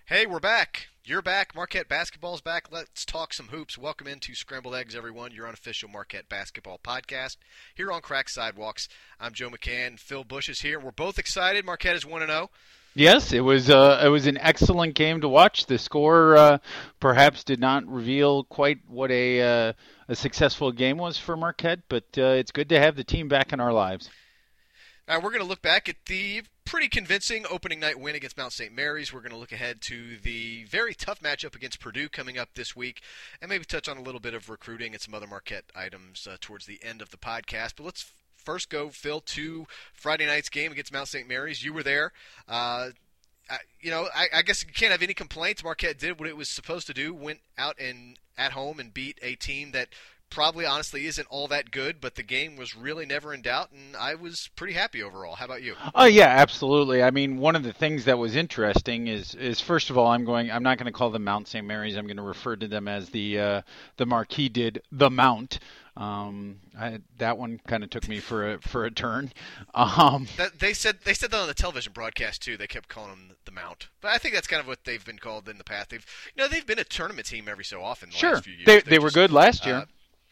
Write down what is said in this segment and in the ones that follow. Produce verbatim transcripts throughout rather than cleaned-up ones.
Hey, we're back. You're back. Marquette basketball's back. Let's talk some hoops. Welcome into Scrambled Eggs, everyone. Your unofficial Marquette basketball podcast here on Crack Sidewalks. I'm Joe McCann. Phil Bush is here. We're both excited. Marquette is one and oh. Yes, it was uh, it was an excellent game to watch. The score uh, perhaps did not reveal quite what a uh, a successful game was for Marquette, but uh, it's good to have the team back in our lives. All right, we're going to look back at the pretty convincing opening night win against Mount Saint Mary's. We're going to look ahead to the very tough matchup against Purdue coming up this week, and maybe touch on a little bit of recruiting and some other Marquette items uh, towards the end of the podcast. But let's first go, Phil, to Friday night's game against Mount Saint Mary's. You were there. Uh, I, you know, I, I guess you can't have any complaints. Marquette did what it was supposed to do, went out and at home and beat a team that probably honestly isn't all that good, but the game was really never in doubt, and I was pretty happy overall. How about you? Oh yeah, absolutely. I mean, one of the things that was interesting is is first of all, I'm going. I'm not going to call them Mount Saint Mary's. I'm going to refer to them as the uh, the Marquis did, the Mount. Um, I, that one kind of took me for a for a turn. Um, that, they said they said that on the television broadcast too. They kept calling them the Mount, but I think that's kind of what they've been called in the past. They've you know they've been a tournament team every so often. The sure, last few years. they They've they were just, good last year. Uh,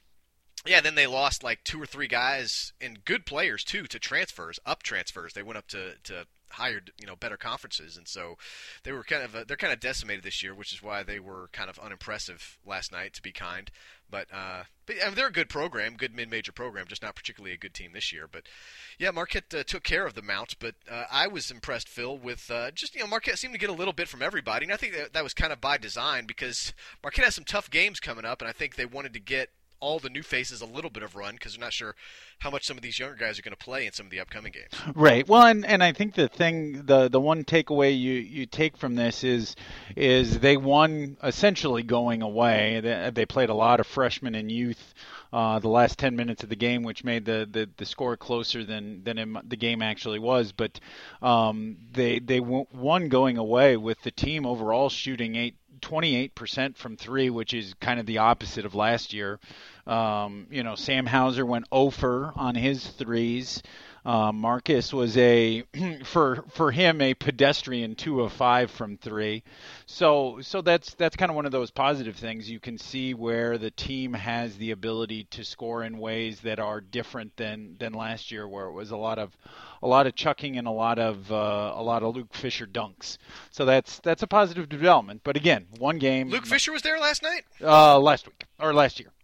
Yeah, then they lost like two or three guys and good players too to transfers, up transfers. They went up to, to higher, you know, better conferences, and so they were kind of uh, they're kind of decimated this year, which is why they were kind of unimpressive last night, to be kind. But uh, but I mean, they're a good program, good mid-major program, just not particularly a good team this year. But yeah, Marquette uh, took care of the Mount, but uh, I was impressed, Phil, with uh, just you know Marquette seemed to get a little bit from everybody, and I think that, that was kind of by design because Marquette has some tough games coming up, and I think they wanted to get all the new faces a little bit of run because they're not sure how much some of these younger guys are going to play in some of the upcoming games. Right. Well, and, and I think the thing, the the one takeaway you, you take from this is is they won essentially going away. They, they played a lot of freshmen and youth uh, the last ten minutes of the game, which made the, the, the score closer than than it, the game actually was. But um, they they won going away with the team overall shooting eight. twenty-eight percent from three, which is kind of the opposite of last year. Um, you know, Sam Hauser went zero for on his threes. Uh, Marcus was a for for him a pedestrian two of five from three. So so that's that's kind of one of those positive things. You can see where the team has the ability to score in ways that are different than than last year, where it was a lot of a lot of chucking and a lot of uh, a lot of Luke Fisher dunks. So that's that's a positive development. But again, one game. Luke Fisher was there last night. Uh, last week or last year.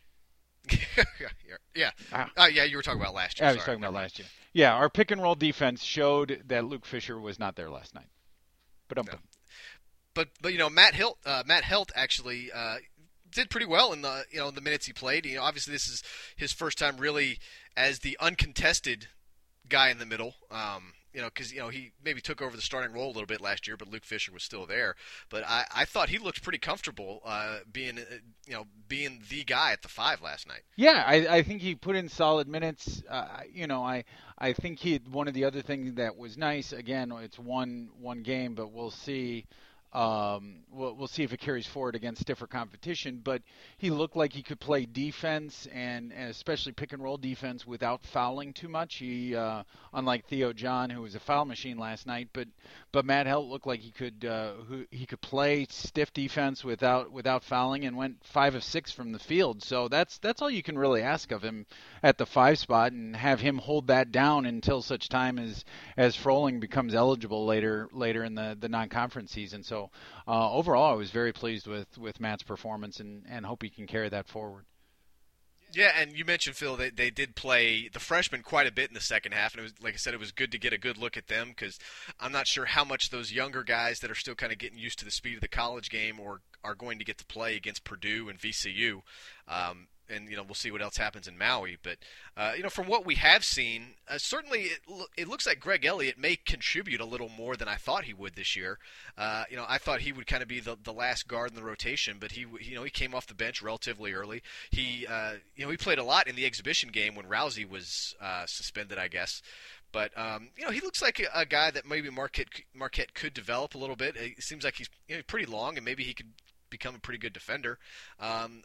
yeah, ah. uh, yeah. You were talking about last year. I was Sorry. talking about last year. Yeah, our pick and roll defense showed that Luke Fisher was not there last night. But um, no. but but you know Matt Hilt, uh, Matt Helt actually uh, did pretty well in the you know the minutes he played. You know, obviously this is his first time really as the uncontested guy in the middle. Um, you know, because you know he maybe took over the starting role a little bit last year, but Luke Fisher was still there. But I, I thought he looked pretty comfortable uh, being you know being the guy at the five last night. Yeah, I, I think he put in solid minutes. Uh, you know, I I think he one of the other things that was nice. Again, it's one one game, but we'll see. Um, we'll, we'll see if it carries forward against stiffer competition, but he looked like he could play defense and, and especially pick and roll defense without fouling too much. He, uh, unlike Theo John, who was a foul machine last night, but but Matt Helt looked like he could uh, who, he could play stiff defense without without fouling and went five of six from the field. So that's that's all you can really ask of him at the five spot, and have him hold that down until such time as as Froling becomes eligible later later in the, the non-conference season. So uh, overall, I was very pleased with, with Matt's performance and, and hope he can carry that forward. Yeah, and you mentioned, Phil, they, they did play the freshmen quite a bit in the second half, and it was like I said, it was good to get a good look at them because I'm not sure how much those younger guys that are still kind of getting used to the speed of the college game or are going to get to play against Purdue and V C U. Um, and you know we'll see what else happens in Maui. But uh, you know from what we have seen, uh, certainly it, lo- it looks like Greg Elliott may contribute a little more than I thought he would this year. Uh, you know I thought he would kind of be the, the last guard in the rotation, but he you know he came off the bench relatively early. He uh, you know he played a lot in the exhibition game when Rousey was uh, suspended, I guess. But um, you know he looks like a, a guy that maybe Marquette Marquette could develop a little bit. It seems like he's you know, pretty long, and maybe he could become a pretty good defender. Um,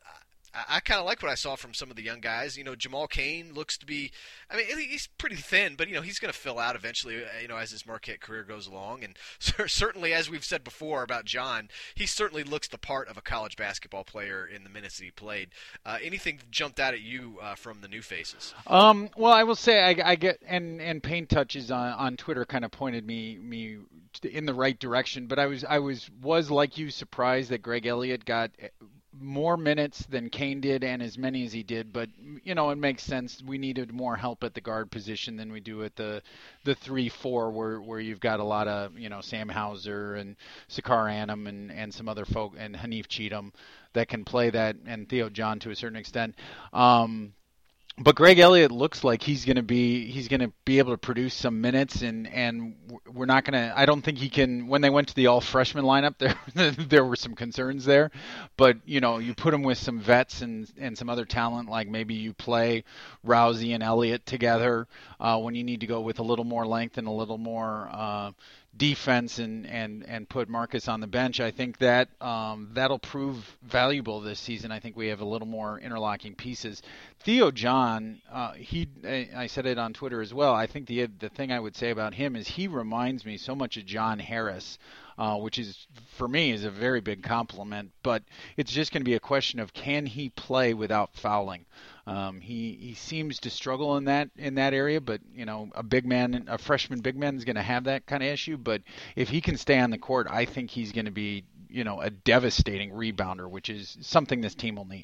I, I kind of like what I saw from some of the young guys. You know, Jamal Cain looks to be. I mean, he's pretty thin, but you know, he's going to fill out eventually. You know, as his Marquette career goes along, and certainly, as we've said before about John, he certainly looks the part of a college basketball player in the minutes that he played. Uh, anything jumped out at you uh, from the new faces? Um, well, I will say I, I get and and Paint Touches on, on Twitter kind of pointed me me in the right direction, but I was I was was like you surprised that Greg Elliott got more minutes than Kane did and as many as he did, but you know, it makes sense. We needed more help at the guard position than we do at the the three four where where you've got a lot of, you know, Sam Hauser and Sakar Annam and and some other folk and Hanif Cheatham that can play that, and Theo John to a certain extent. Um But Greg Elliott looks like he's going to be he's going to be able to produce some minutes, and, and we're not going to. I don't think he can. When they went to the all freshman lineup, there there were some concerns there, but you know, you put him with some vets and and some other talent, like maybe you play Rousey and Elliott together uh, when you need to go with a little more length and a little more uh, defense, and, and, and put Marcus on the bench. I think that um, that'll prove valuable this season. I think we have a little more interlocking pieces. Theo John, uh, he I said it on Twitter as well. I think the the thing I would say about him is he reminds me so much of John Harris, uh, which is for me is a very big compliment. But it's just going to be a question of, can he play without fouling? Um, he he seems to struggle in that in that area, but you know, a big man, a freshman big man is going to have that kind of issue. But if he can stay on the court, I think he's going to be, you know, a devastating rebounder, which is something this team will need.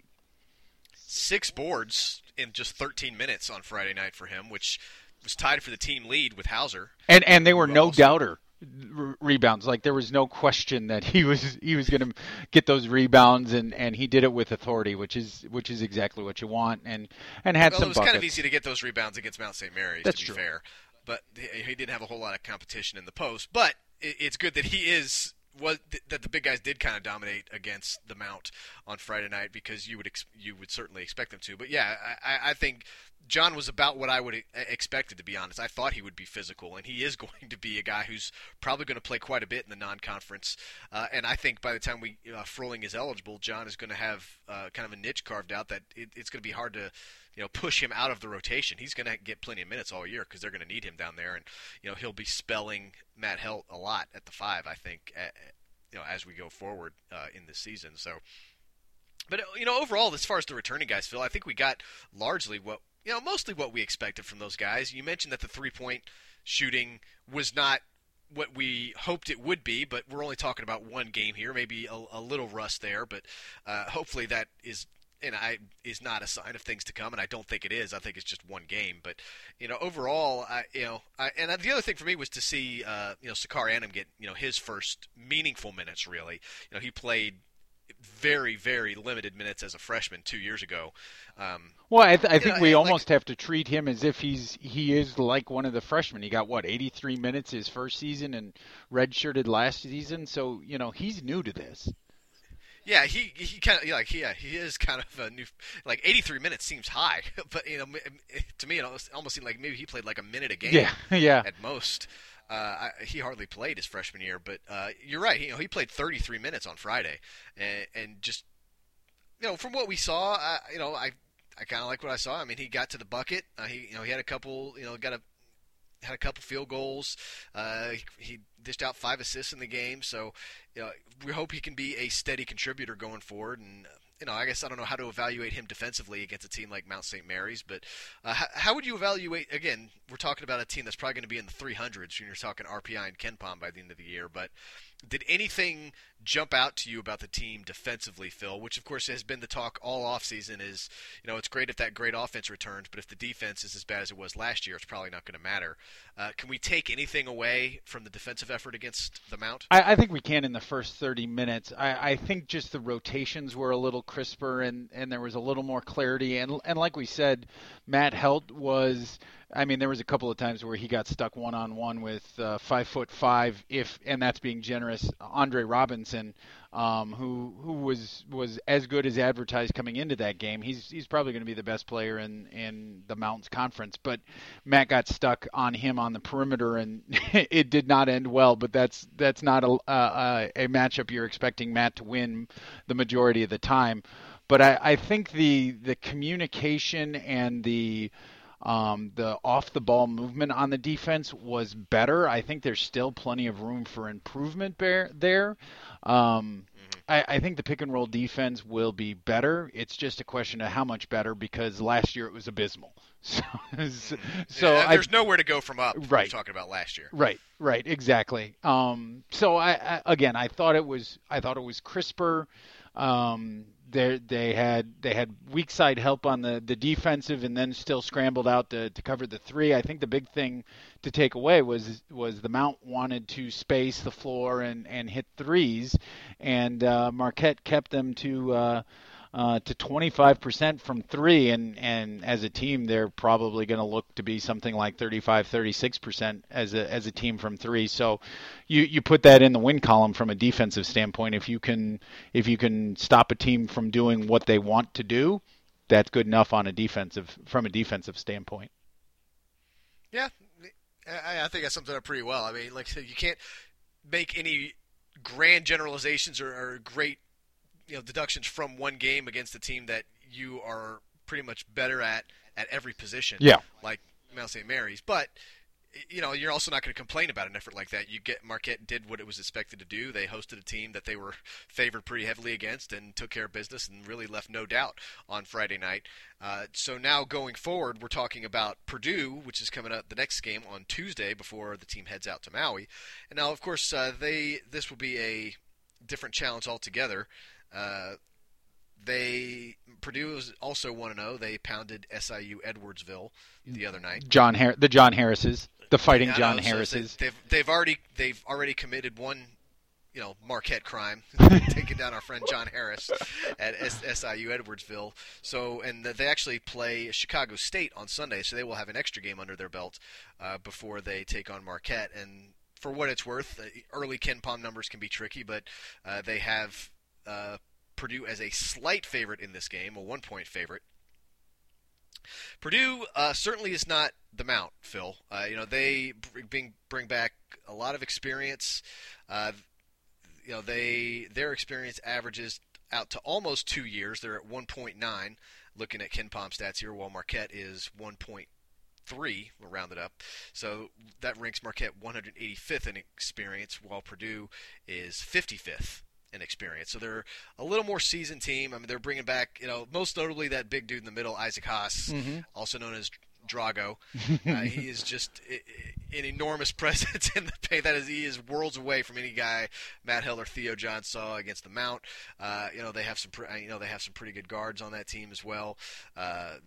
Six boards in just thirteen minutes on Friday night for him, which was tied for the team lead with Hauser. And and they were no doubter re- rebounds. Like there was no question that he was he was going to get those rebounds, and, and he did it with authority, which is which is exactly what you want. And and had well, some. It was buckets. kind of easy to get those rebounds against Mount Saint Mary's. That's to be true. fair, but he didn't have a whole lot of competition in the post. But it's good that he is. Was that the big guys did kind of dominate against the Mount on Friday night, because you would ex- you would certainly expect them to. But yeah, I, I think John was about what I would expect, to be honest. I thought he would be physical, and he is going to be a guy who's probably going to play quite a bit in the non-conference. Uh, and I think by the time we uh, Froling is eligible, John is going to have uh, kind of a niche carved out that it, it's going to be hard to, you know, push him out of the rotation. He's going to get plenty of minutes all year because they're going to need him down there, and you know, he'll be spelling Matt Helt a lot at the five, I think, at, you know, as we go forward uh, in this season. So, but you know, overall, as far as the returning guys, Phil, I think we got largely what, you know, mostly what we expected from those guys. You mentioned that the three-point shooting was not what we hoped it would be, but we're only talking about one game here, maybe a, a little rust there, but uh, hopefully that is. And I is not a sign of things to come, and I don't think it is. I think it's just one game. But you know, overall, I, you know, I, and the other thing for me was to see, uh, you know, Sakar Annam get, you know, his first meaningful minutes. Really, you know, he played very, very limited minutes as a freshman two years ago. Um, well, I, th- I think know, we like, almost have to treat him as if he's he is like one of the freshmen. He got what eighty-three minutes his first season and redshirted last season, so you know, he's new to this. Yeah, he he kind of like yeah he is kind of a new, like eighty-three minutes seems high, but you know, to me it almost, almost seemed like maybe he played like a minute a game. Yeah, yeah. At most, uh, I, he hardly played his freshman year. But uh, you're right. You know, he played thirty-three minutes on Friday, and, and just you know, from what we saw, uh, you know, I I kind of like what I saw. I mean, he got to the bucket. Uh, he you know he had a couple you know got a had a couple field goals. Uh, he, he dished out five assists in the game. So, you know, we hope he can be a steady contributor going forward. And, you know, I guess I don't know how to evaluate him defensively against a team like Mount Saint Mary's. But uh, how, how would you evaluate, again, we're talking about a team that's probably going to be in the three hundreds when you're talking R P I and KenPom by the end of the year. But did anything jump out to you about the team defensively, Phil, which, of course, has been the talk all offseason is, you know, it's great if that great offense returns, but if the defense is as bad as it was last year, it's probably not going to matter. Uh, can we take anything away from the defensive effort against the Mount? I, I think we can in the first thirty minutes. I, I think just the rotations were a little crisper, and, and there was a little more clarity. And, and like we said, Matt Helt was – I mean, there was a couple of times where he got stuck one-on-one with uh, five foot five, if and that's being generous, Andre Robinson, um, who who was was as good as advertised coming into that game. He's he's probably going to be the best player in, in the Mountains Conference, but Matt got stuck on him on the perimeter, and it did not end well. But that's that's not a, a a matchup you're expecting Matt to win the majority of the time. but I, I think the the communication and the um, the off the ball movement on the defense was better. I think there's still plenty of room for improvement there. there. Um, I, I think the pick and roll defense will be better. It's just a question of how much better, because last year it was abysmal. So, so yeah, there's I, nowhere to go from up. Right. We're talking about last year. Right, right, exactly. Um, so I, I again, I thought it was, I thought it was crisper. Um, they they had they had weak side help on the, the defensive, and then still scrambled out to, to cover the three. I think the big thing to take away was was the Mount wanted to space the floor and, and hit threes, and uh, Marquette kept them to. Uh, Uh, to twenty-five percent from three, and, and as a team, they're probably going to look to be something like thirty-five, thirty-six percent as a as a team from three. So, you, you put that in the win column from a defensive standpoint. If you can if you can stop a team from doing what they want to do, that's good enough on a defensive from a defensive standpoint. Yeah, I, I think that sums it up pretty well. I mean, like I said, you can't make any grand generalizations or, or great you know deductions from one game against a team that you are pretty much better at at every position. Yeah. Like Mount Saint Mary's, but you know you're also not going to complain about an effort like that. You get Marquette did what it was expected to do. They hosted a team that they were favored pretty heavily against and took care of business and really left no doubt on Friday night. Uh, so now going forward, we're talking about Purdue, which is coming up the next game on Tuesday before the team heads out to Maui. And now, of course, uh, they this will be a different challenge altogether. Uh, they Purdue is also one and oh. They pounded S I U Edwardsville the other night. John Har- the John Harrises, the Fighting yeah, John know, Harrises. So they, they've they've already they've already committed one, you know, Marquette crime, taking down our friend John Harris at S I U Edwardsville. So and they actually play Chicago State on Sunday, so they will have an extra game under their belt uh, before they take on Marquette. And for what it's worth, early KenPom numbers can be tricky, but uh, they have. Uh, Purdue as a slight favorite in this game, a one-point favorite. Purdue uh, certainly is not the Mount, Phil. Uh, you know they bring bring back a lot of experience. Uh, you know they their experience averages out to almost two years. They're at one point nine. Looking at KenPom stats here, while Marquette is one point three, we'll round it up. So that ranks Marquette one hundred eighty-fifth in experience, while Purdue is fifty-fifth. In experience. So they're a little more seasoned team. I mean, they're bringing back, you know, most notably that big dude in the middle, Isaac Haas, mm-hmm. also known as Drago. Uh, he is just an enormous presence in the paint. That is, he is worlds away from any guy Matt Hill or Theo John saw against the Mount. Uh, you know, they have some, you know, they have some pretty good guards on that team as well. Uh,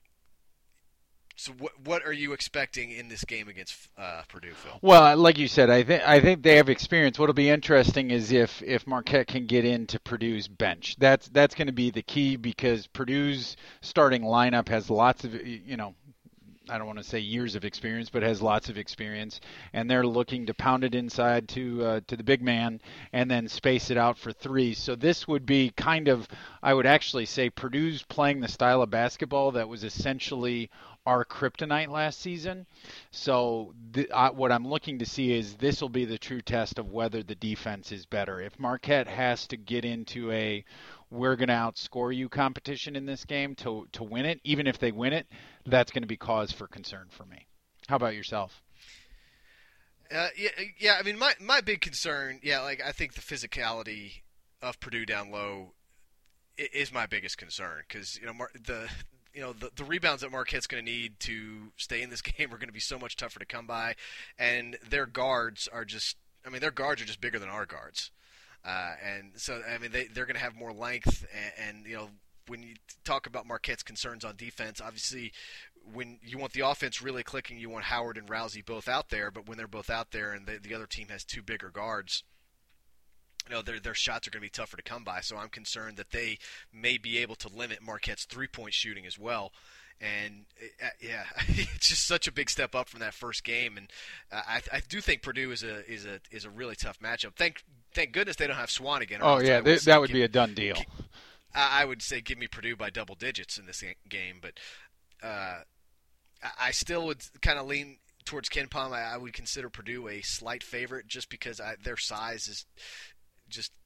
So what what are you expecting in this game against uh, Purdue, Phil? Well, like you said, I think I think they have experience. What'll be interesting is if, if Marquette can get into Purdue's bench. That's that's going to be the key, because Purdue's starting lineup has lots of, you know, I don't want to say years of experience, but has lots of experience, and they're looking to pound it inside to uh, to the big man and then space it out for three. So this would be kind of, I would actually say, Purdue's playing the style of basketball that was essentially our kryptonite last season. So th- I, what I'm looking to see is this will be the true test of whether the defense is better. If Marquette has to get into a we're going to outscore you competition in this game to to win it, even if they win it, that's going to be cause for concern for me. How about yourself? Uh, yeah, yeah. I mean, my my big concern, yeah, like I think the physicality of Purdue down low is my biggest concern, because you know Mar- the you know the, the rebounds that Marquette's going to need to stay in this game are going to be so much tougher to come by, and their guards are just, I mean, their guards are just bigger than our guards. Uh, and so, I mean, they, they're going to have more length, and, and, you know, when you talk about Marquette's concerns on defense, obviously when you want the offense really clicking, you want Howard and Rousey both out there, but when they're both out there and the, the other team has two bigger guards, you know, their, their shots are going to be tougher to come by, so I'm concerned that they may be able to limit Marquette's three-point shooting as well. And uh, yeah, it's just such a big step up from that first game, and uh, I, I do think Purdue is a is a is a really tough matchup. Thank thank goodness they don't have Swanigan. Oh yeah, th- that would give, be a done deal. I would say give me Purdue by double digits in this game, but uh, I still would kind of lean towards KenPom. I, I would consider Purdue a slight favorite just because I, their size is just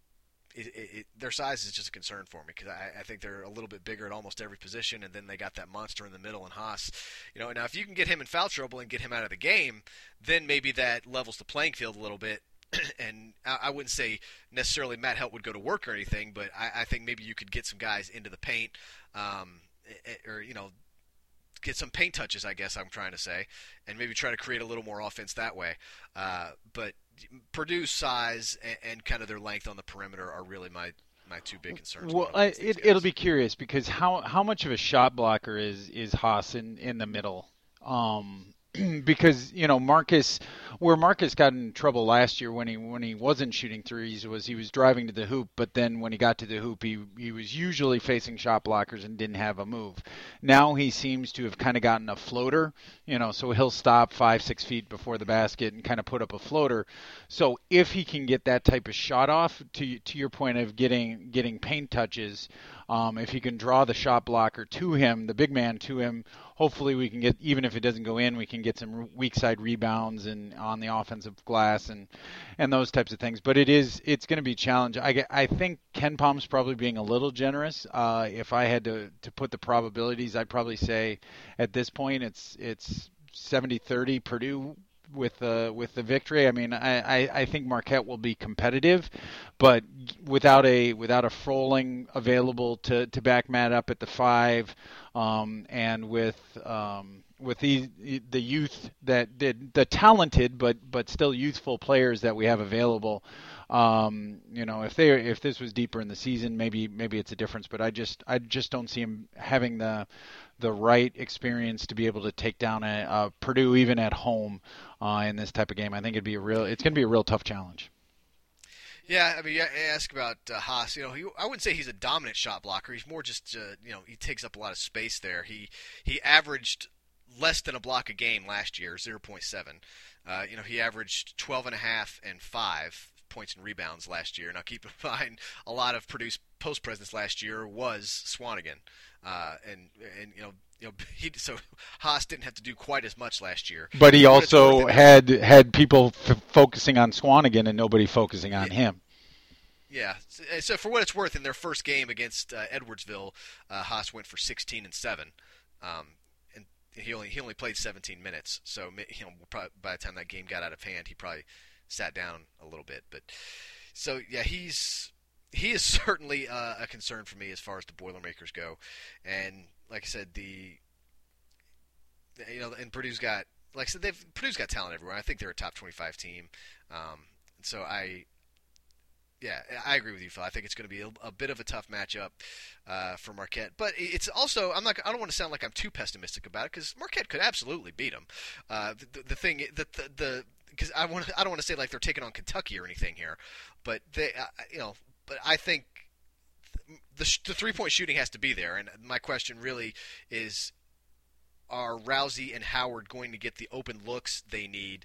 it, it, it, their size is just a concern for me because I, I think they're a little bit bigger at almost every position, and then they got that monster in the middle in Haas. You know, now if you can get him in foul trouble and get him out of the game, then maybe that levels the playing field a little bit. And I, I wouldn't say necessarily Matt Heldt would go to work or anything, but I, I think maybe you could get some guys into the paint, um, or you know, get some paint touches, I guess I'm trying to say, and maybe try to create a little more offense that way. Uh, but Purdue's size and, and kind of their length on the perimeter are really my, my two big concerns. Well, I, it, it'll be curious because how how much of a shot blocker is is Haas in, in the middle? Um, because you know Marcus, where Marcus got in trouble last year when he when he wasn't shooting threes was he was driving to the hoop, but then when he got to the hoop he he was usually facing shot blockers and didn't have a move. Now he seems to have kind of gotten a floater, you know, so he'll stop five six feet before the basket and kind of put up a floater. So if he can get that type of shot off, to to your point of getting getting paint touches, um, if he can draw the shot blocker to him, the big man to him. Hopefully we can get, even if it doesn't go in, we can get some weak side rebounds and on the offensive glass and and those types of things. But it is it's going to be a challenge. I, I think KenPom's probably being a little generous. Uh, if I had to, to put the probabilities, I'd probably say at this point it's it's seventy thirty Purdue with the with the victory. I mean, I, I, I think Marquette will be competitive, but without a without a Froling available to, to back Matt up at the five, um, and with um, with the the youth that did the talented but but still youthful players that we have available. Um, you know, if they if this was deeper in the season, maybe maybe it's a difference. But I just I just don't see him having the the right experience to be able to take down a, a Purdue even at home uh, in this type of game. I think it'd be a real it's going to be a real tough challenge. Yeah, I mean, you ask about uh, Haas. You know, he, I wouldn't say he's a dominant shot blocker. He's more just uh, you know he takes up a lot of space there. He he averaged less than a block a game last year, zero point seven. Uh, you know, he averaged twelve and a half and five points and rebounds last year. Now, keep in mind, a lot of Purdue's post presence last year was Swanigan, uh, and and you know. You know, he, so Haas didn't have to do quite as much last year. But he also had had people f- focusing on Swanigan and nobody focusing on yeah. him. Yeah. So, so for what it's worth, in their first game against uh, Edwardsville, uh, Haas went for sixteen and seven, um, and he only he only played seventeen minutes. So you know, probably by the time that game got out of hand, he probably sat down a little bit. But so yeah, he's he is certainly uh, a concern for me as far as the Boilermakers go, and. Like I said, the you know, and Purdue's got, like I said, they've Purdue's got talent everywhere. I think they're a top twenty-five team. Um, so I, yeah, I agree with you, Phil. I think it's going to be a, a bit of a tough matchup uh, for Marquette. But it's also, I'm not, I don't want to sound like I'm too pessimistic about it because Marquette could absolutely beat them. Uh, the, the thing, the the, the because I want, I don't want to say like they're taking on Kentucky or anything here, but they, uh, you know, but I think. The, the three-point shooting has to be there, and my question really is, are Rousey and Howard going to get the open looks they need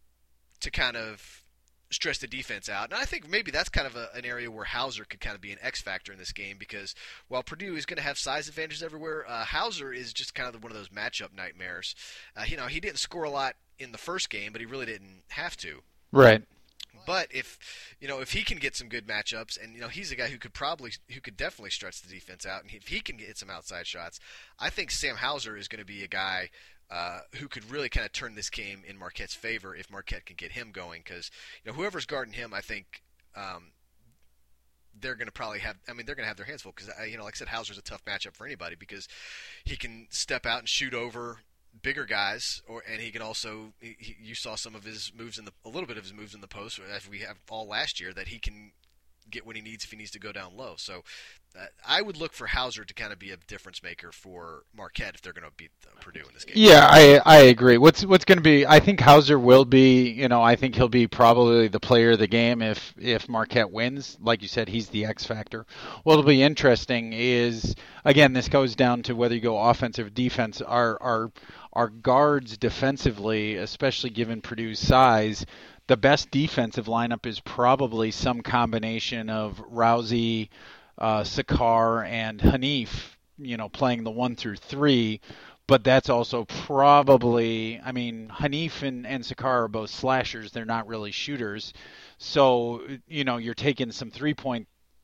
to kind of stress the defense out? And I think maybe that's kind of a, an area where Hauser could kind of be an X factor in this game because while Purdue is going to have size advantages everywhere, uh, Hauser is just kind of one of those matchup nightmares. Uh, you know, he didn't score a lot in the first game, but he really didn't have to. Right. But if you know if he can get some good matchups, and you know he's a guy who could probably who could definitely stretch the defense out, and if he can get some outside shots, I think Sam Hauser is going to be a guy uh, who could really kind of turn this game in Marquette's favor if Marquette can get him going. Because you know whoever's guarding him, I think um, they're going to probably have. I mean, they're going to have their hands full because you know, like I said, Hauser's a tough matchup for anybody because he can step out and shoot over bigger guys, or and he can also. He, he, you saw some of his moves in the a little bit of his moves in the post, as we have all last year, that he can get what he needs if he needs to go down low. So uh, I would look for Hauser to kind of be a difference maker for Marquette if they're going to beat uh, Purdue in this game. Yeah, I I agree. What's what's going to be? I think Hauser will be. You know, I think he'll be probably the player of the game if if Marquette wins. Like you said, he's the X factor. What'll be interesting is again, this goes down to whether you go offensive or defense. Our our our guards defensively, especially given Purdue's size. The best defensive lineup is probably some combination of Rousey, uh, Sakar, and Hanif, you know, playing the one through three. But that's also probably, I mean, Hanif and, and Sakar are both slashers. They're not really shooters. So, you know, you're taking some three-point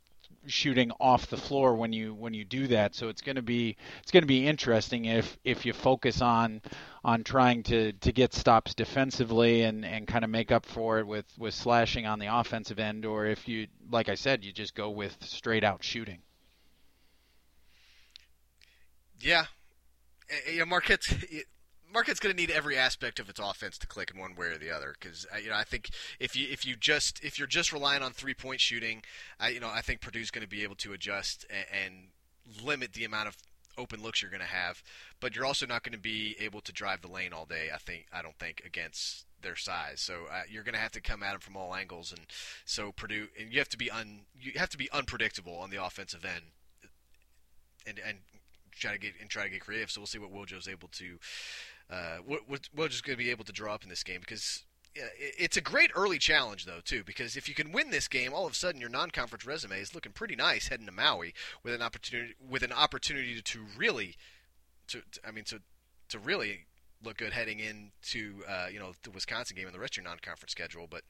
shooting off the floor when you when you do that. So it's going to be it's going to be interesting if if you focus on on trying to, to get stops defensively and, and kind of make up for it with, with slashing on the offensive end, or if you, like I said, you just go with straight out shooting. Yeah, yeah, Marquette's Marquette's going to need every aspect of its offense to click in one way or the other. Because you know, I think if you if you just if you're just relying on three point shooting, I, you know, I think Purdue's going to be able to adjust and, and limit the amount of open looks you're going to have. But you're also not going to be able to drive the lane all day. I think I don't think against their size. So uh, you're going to have to come at them from all angles. And so Purdue, and you have to be un you have to be unpredictable on the offensive end. And and try to get and try to get creative. So we'll see what Wojo's able to, uh, what what Wojo's going to be able to draw up in this game, because yeah, it's a great early challenge though too. Because if you can win this game, all of a sudden your non-conference resume is looking pretty nice heading to Maui with an opportunity with an opportunity to really, to, to I mean to to really look good heading into uh, you know the Wisconsin game and the rest of your non-conference schedule, but.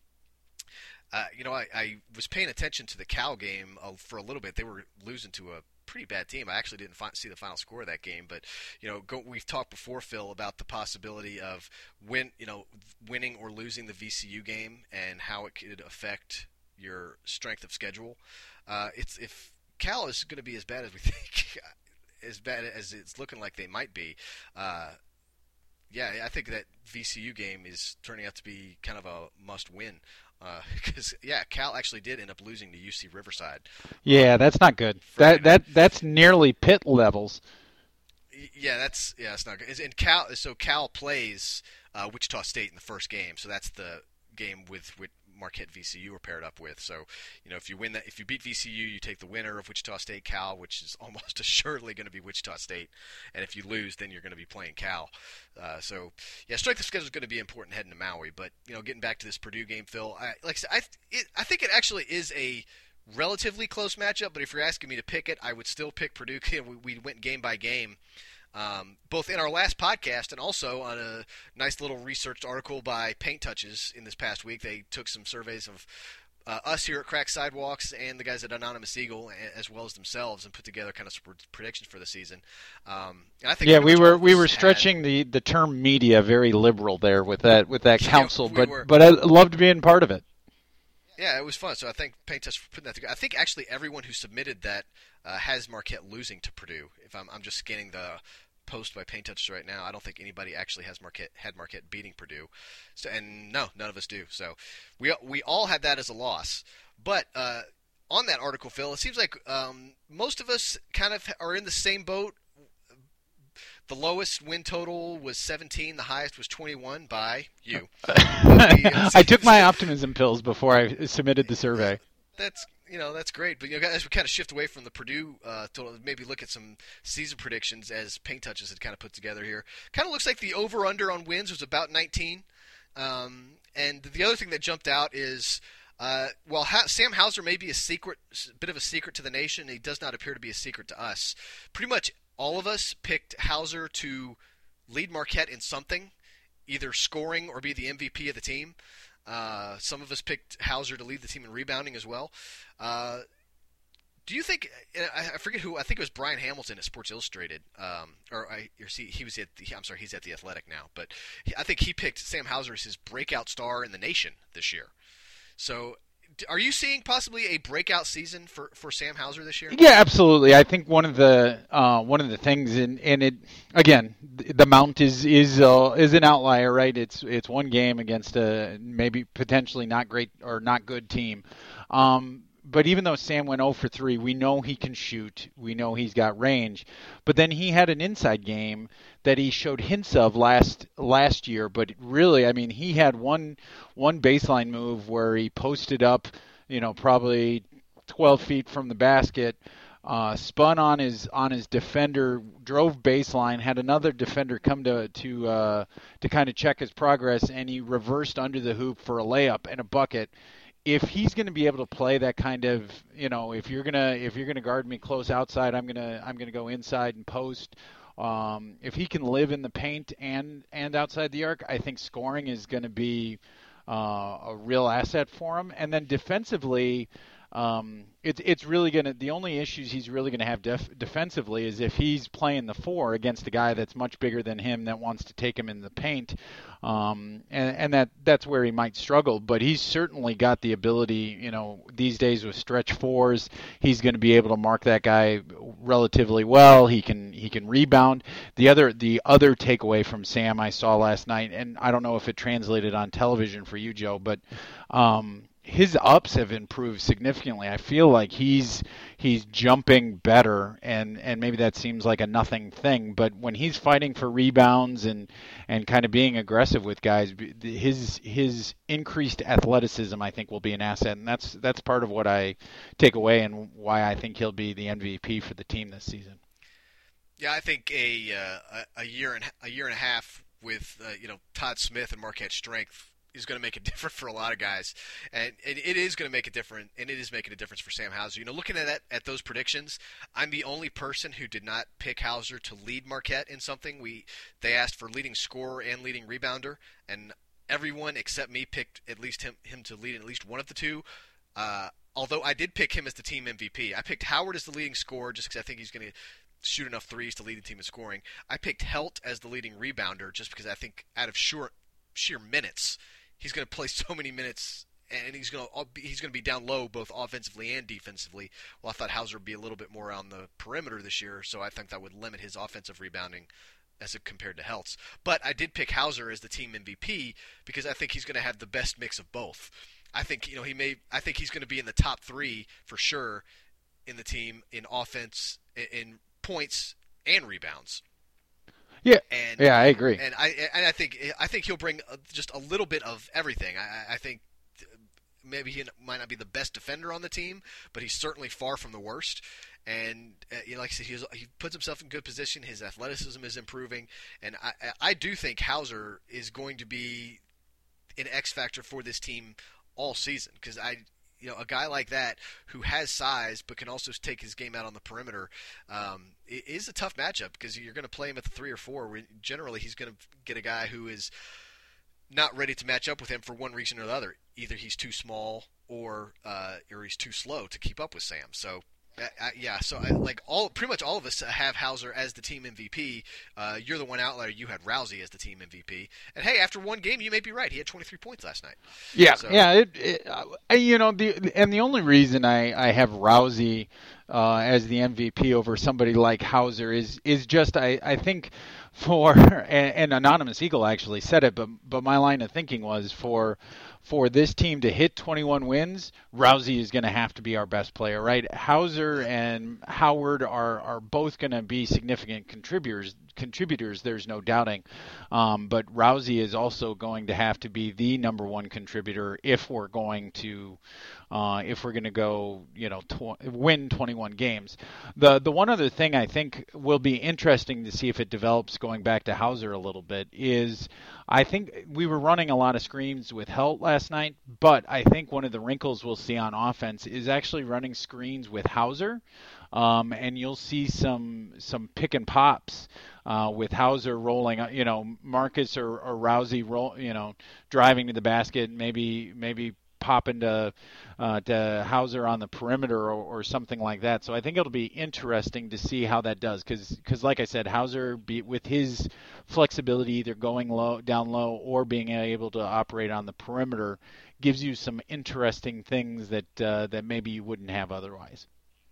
Uh, you know, I, I was paying attention to the Cal game uh, for a little bit. They were losing to a pretty bad team. I actually didn't fi- see the final score of that game, but you know, go, we've talked before, Phil, about the possibility of win, you know, winning or losing the V C U game and how it could affect your strength of schedule. Uh, it's if Cal is going to be as bad as we think, as bad as it's looking like they might be. Uh, yeah, I think that V C U game is turning out to be kind of a must-win. Because uh, yeah, Cal actually did end up losing to U C Riverside. Yeah, um, that's not good. That that that's nearly Pitt levels. Yeah, that's yeah, that's not good. And Cal, so Cal plays uh, Wichita State in the first game, so that's the game with with Marquette V C U are paired up with. So you know, if you win that, if you beat V C U, you take the winner of Wichita State Cal, which is almost assuredly going to be Wichita State. And if you lose, then you're going to be playing Cal. Uh, so yeah, strength of schedule is going to be important heading to Maui. But you know, getting back to this Purdue game, Phil, I, like I said, I it, I think it actually is a relatively close matchup. But if you're asking me to pick it, I would still pick Purdue. We, we went game by game. Um, both in our last podcast and also on a nice little researched article by Paint Touches in this past week. They took some surveys of uh, us here at Crack Sidewalks and the guys at Anonymous Eagle, as well as themselves, and put together kind of some predictions for the season. Um, and I think yeah, we were we were had, stretching the, the term media very liberal there with that with that council, yeah, we but were. but I loved being part of it. Yeah, it was fun. So I think Paint Touch for putting that together. I think actually everyone who submitted that uh, has Marquette losing to Purdue. If I'm, I'm just scanning the post by Paint Touch right now, I don't think anybody actually has Marquette had Marquette beating Purdue. So, and no, none of us do. So we we all had that as a loss. But uh, on that article, Phil, it seems like um, most of us kind of are in the same boat. The lowest win total was seventeen. The highest was twenty-one by you. I took my optimism pills before I submitted the survey. That's you know that's great. But you know, as we kind of shift away from the Purdue uh, total, maybe look at some season predictions as Paint Touches had kind of put together here. Kind of looks like the over/under on wins was about nineteen. Um, and the other thing that jumped out is. Uh, well, ha- Sam Hauser may be a secret, bit of a secret to the nation. He does not appear to be a secret to us. Pretty much all of us picked Hauser to lead Marquette in something, either scoring or be the M V P of the team. Uh, some of us picked Hauser to lead the team in rebounding as well. Uh, do you think? I forget who. I think it was Brian Hamilton at Sports Illustrated, um, or I, or see, he was at. The, I'm sorry, he's at the Athletic now. But he, I think he picked Sam Hauser as his breakout star in the nation this year. So, are you seeing possibly a breakout season for, for Sam Hauser this year? Yeah, absolutely. I think one of the uh, one of the things, and and it again, the Mount is is uh, is an outlier, right? It's it's one game against a maybe potentially not great or not good team. Um, but even though Sam went zero for three, we know he can shoot. We know he's got range. But then he had an inside game that he showed hints of last last year. But really, I mean, he had one one baseline move where he posted up, you know, probably twelve feet from the basket, uh, spun on his on his defender, drove baseline, had another defender come to to uh, to kind of check his progress, and he reversed under the hoop for a layup and a bucket. If he's going to be able to play that kind of, you know, if you're gonna if you're gonna guard me close outside, I'm gonna I'm gonna go inside and post. Um, if he can live in the paint and and outside the arc, I think scoring is going to be uh, a real asset for him. And then defensively, Um, it's it's really gonna the only issues he's really gonna have def- defensively is if he's playing the four against a guy that's much bigger than him that wants to take him in the paint, um, and and that that's where he might struggle. But he's certainly got the ability, you know, these days with stretch fours, he's going to be able to mark that guy relatively well. He can he can rebound. The other the other takeaway from Sam I saw last night, and I don't know if it translated on television for you, Joe, but. Um, his ups have improved significantly. I feel like he's he's jumping better, and, and maybe that seems like a nothing thing, but when he's fighting for rebounds and, and kind of being aggressive with guys, his his increased athleticism I think will be an asset, and that's that's part of what I take away and why I think he'll be the M V P for the team this season. Yeah, I think a uh, a year and a year and a half with uh, you know Todd Smith and Marquette Strength is going to make a difference for a lot of guys, and it, it is going to make a difference, and it is making a difference for Sam Hauser. You know, looking at that, at those predictions, I'm the only person who did not pick Hauser to lead Marquette in something. We they asked for leading scorer and leading rebounder, and everyone except me picked at least him him to lead at least one of the two. Uh, although I did pick him as the team M V P. I picked Howard as the leading scorer just because I think he's going to shoot enough threes to lead the team in scoring. I picked Helt as the leading rebounder just because I think out of sheer sheer minutes. He's going to play so many minutes, and he's going to he's going to be down low both offensively and defensively. Well, I thought Hauser would be a little bit more on the perimeter this year, so I think that would limit his offensive rebounding as it compared to Heltz. But I did pick Hauser as the team M V P because I think he's going to have the best mix of both. I think you know he may. I think he's going to be in the top three for sure in the team in offense, in points and rebounds. Yeah, and, yeah, I agree. And I and I think I think he'll bring just a little bit of everything. I, I think maybe he might not be the best defender on the team, but he's certainly far from the worst. And uh, you know, like I said, he's, he puts himself in good position. His athleticism is improving, and I I do think Hauser is going to be an X factor for this team all season because I. You know, a guy like that who has size but can also take his game out on the perimeter um, is a tough matchup because you're going to play him at the three or four. Where generally, he's going to get a guy who is not ready to match up with him for one reason or the other. Either he's too small or uh, or he's too slow to keep up with Sam. So. I, I, yeah, so I, like all, pretty much all of us have Hauser as the team M V P. Uh, you're the one outlier. You had Rousey as the team M V P. And hey, after one game, you may be right. He had twenty-three points last night. Yeah, so. yeah. It, it, uh, you know, the and the only reason I, I have Rousey uh, as the M V P over somebody like Hauser is is just I, I think for and, and Anonymous Eagle actually said it, but but my line of thinking was for. For this team to hit twenty-one wins, Rousey is going to have to be our best player, right? Hauser and Howard are, are both going to be significant contributors. Contributors, there's no doubting. Um, but Rousey is also going to have to be the number one contributor if we're going to, uh, if we're going to go, you know, tw- win twenty-one games. The the one other thing I think will be interesting to see if it develops, going back to Hauser a little bit, is I think we were running a lot of screens with Helt last night, but I think one of the wrinkles we'll see on offense is actually running screens with Hauser, um, and you'll see some some pick and pops uh, with Hauser rolling, you know, Marcus or, or Rousey roll, you know, driving to the basket, maybe maybe popping to uh, to Hauser on the perimeter or, or something like that. So I think it'll be interesting to see how that does, because because like I said, Hauser be, with his flexibility, either going low down low or being able to operate on the perimeter, gives you some interesting things that uh, that maybe you wouldn't have otherwise.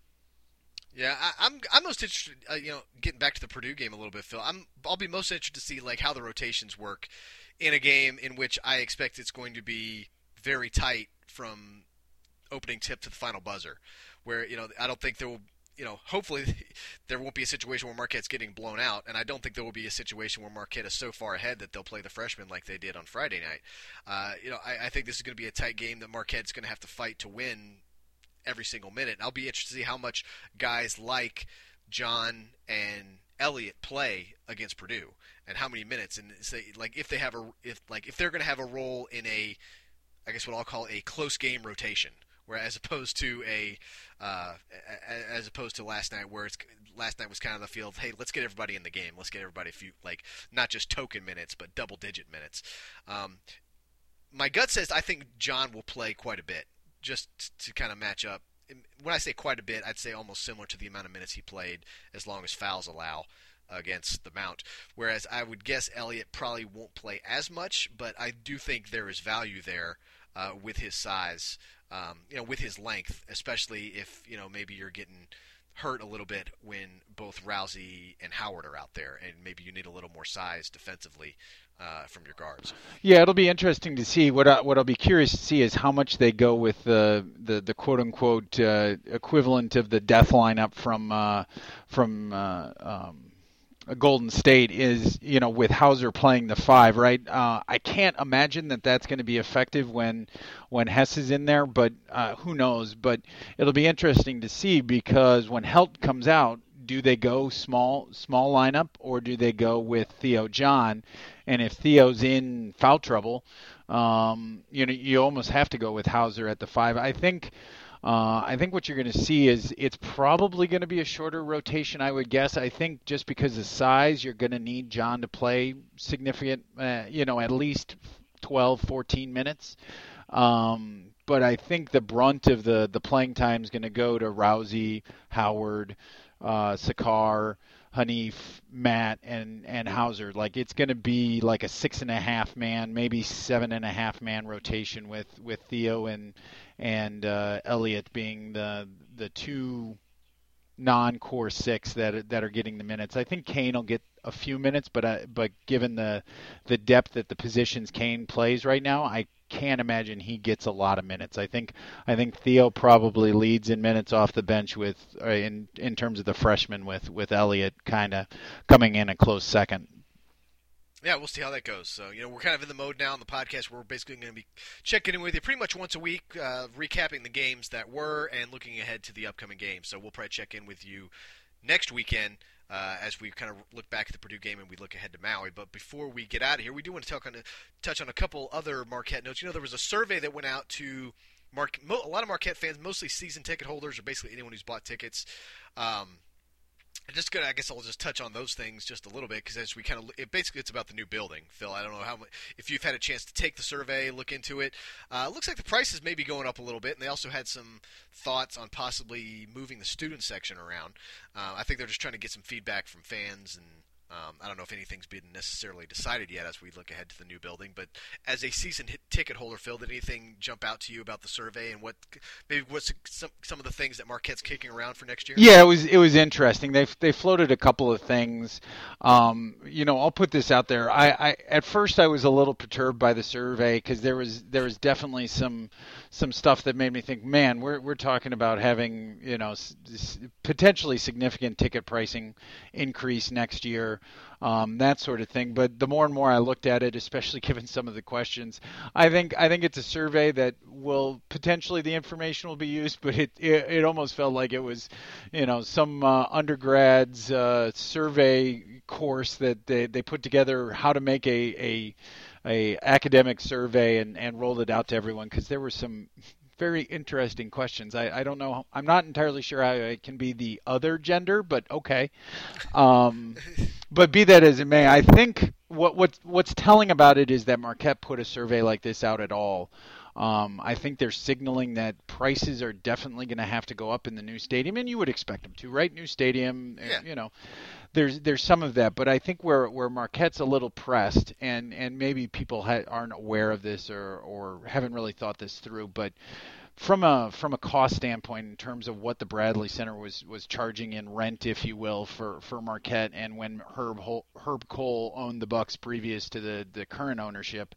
Yeah, I, I'm I'm most interested. Uh, you know, getting back to the Purdue game a little bit, Phil. I'm I'll be most interested to see like how the rotations work in a game in which I expect it's going to be very tight from opening tip to the final buzzer, where you know I don't think there will, you know, hopefully there won't be a situation where Marquette's getting blown out, and I don't think there will be a situation where Marquette is so far ahead that they'll play the freshmen like they did on Friday night. Uh, you know, I, I think this is going to be a tight game that Marquette's going to have to fight to win every single minute. And I'll be interested to see how much guys like John and Elliott play against Purdue and how many minutes, and say like if they have a if like if they're going to have a role in a, I guess what I'll call a close game rotation, where as opposed to a uh, as opposed to last night, where it's last night was kind of the field. Hey, let's get everybody in the game. Let's get everybody a few, like not just token minutes, but double digit minutes. Um, my gut says I think John will play quite a bit, just to kind of match up. When I say quite a bit, I'd say almost similar to the amount of minutes he played, as long as fouls allow, against the Mount. Whereas I would guess Elliott probably won't play as much, but I do think there is value there uh, with his size, um, you know, with his length, especially if, you know, maybe you're getting hurt a little bit when both Rousey and Howard are out there, and maybe you need a little more size defensively uh, from your guards. Yeah, it'll be interesting to see. What I, what I'll be curious to see is how much they go with the the, the quote unquote uh, equivalent of the death lineup from uh, from. Uh, um, Golden State is, you know, with Hauser playing the five, right? Uh, I can't imagine that that's going to be effective when when Hess is in there, but uh, who knows? But it'll be interesting to see, because when Helt comes out, do they go small small lineup, or do they go with Theo John? And if Theo's in foul trouble, um, you know, you almost have to go with Hauser at the five. I think. Uh, I think what you're going to see is it's probably going to be a shorter rotation, I would guess. I think just because of size, you're going to need John to play significant, uh, you know, at least twelve, fourteen minutes. Um, but I think the brunt of the, the playing time is going to go to Rousey, Howard, uh, Sakar, Hanif, Matt, and, and Hauser. Like, it's going to be like a six and a half man, maybe seven and a half man rotation with, with Theo and and uh, Elliott being the the two non-core six that are, that are getting the minutes. I think Kane will get a few minutes, but uh, but given the the depth that the positions Kane plays right now, I can't imagine he gets a lot of minutes. I think I think Theo probably leads in minutes off the bench with uh, in in terms of the freshmen, with with Elliott kind of coming in a close second. Yeah, we'll see how that goes. So, you know, we're kind of in the mode now on the podcast where we're basically going to be checking in with you pretty much once a week, uh, recapping the games that were and looking ahead to the upcoming games. So we'll probably check in with you next weekend uh, as we kind of look back at the Purdue game and we look ahead to Maui. But before we get out of here, we do want to talk on a, touch on a couple other Marquette notes. You know, there was a survey that went out to Mar- mo- a lot of Marquette fans, mostly season ticket holders or basically anyone who's bought tickets. Um, Just gonna, I guess I'll just touch on those things just a little bit, because as we kind of, it basically it's about the new building. Phil, I don't know how much, if you've had a chance to take the survey, look into it. Uh, it looks like the prices may be going up a little bit, and they also had some thoughts on possibly moving the student section around. Uh, I think they're just trying to get some feedback from fans, and um, I don't know if anything's been necessarily decided yet as we look ahead to the new building. But as a season hit ticket holder, Phil, did anything jump out to you about the survey and what maybe what's some some of the things that Marquette's kicking around for next year? Yeah, it was it was interesting. They they floated a couple of things. Um, you know, I'll put this out there. I, I at first I was a little perturbed by the survey, because there was there was definitely some some stuff that made me think, man, we're we're talking about having, you know, s- potentially significant ticket pricing increase next year. Um, that sort of thing. But the more and more I looked at it, especially given some of the questions, I think I think it's a survey that will potentially, the information will be used, but it it, it almost felt like it was, you know, some uh, undergrad's uh, survey course that they, they put together how to make a a, a academic survey and, and rolled it out to everyone, because there were some very interesting questions. I, I don't know. I'm not entirely sure how it can be the other gender, but okay. Um, but be that as it may, I think what, what what's telling about it is that Marquette put a survey like this out at all. Um, I think they're signaling that prices are definitely going to have to go up in the new stadium, and you would expect them to, right? New stadium, Yeah. you know. There's there's some of that, but I think where where Marquette's a little pressed, and, and maybe people ha- aren't aware of this or, or haven't really thought this through, but from a from a cost standpoint, in terms of what the Bradley Center was, was charging in rent, if you will, for, for Marquette, and when Herb Hol- Herb Cole owned the Bucks previous to the, the current ownership,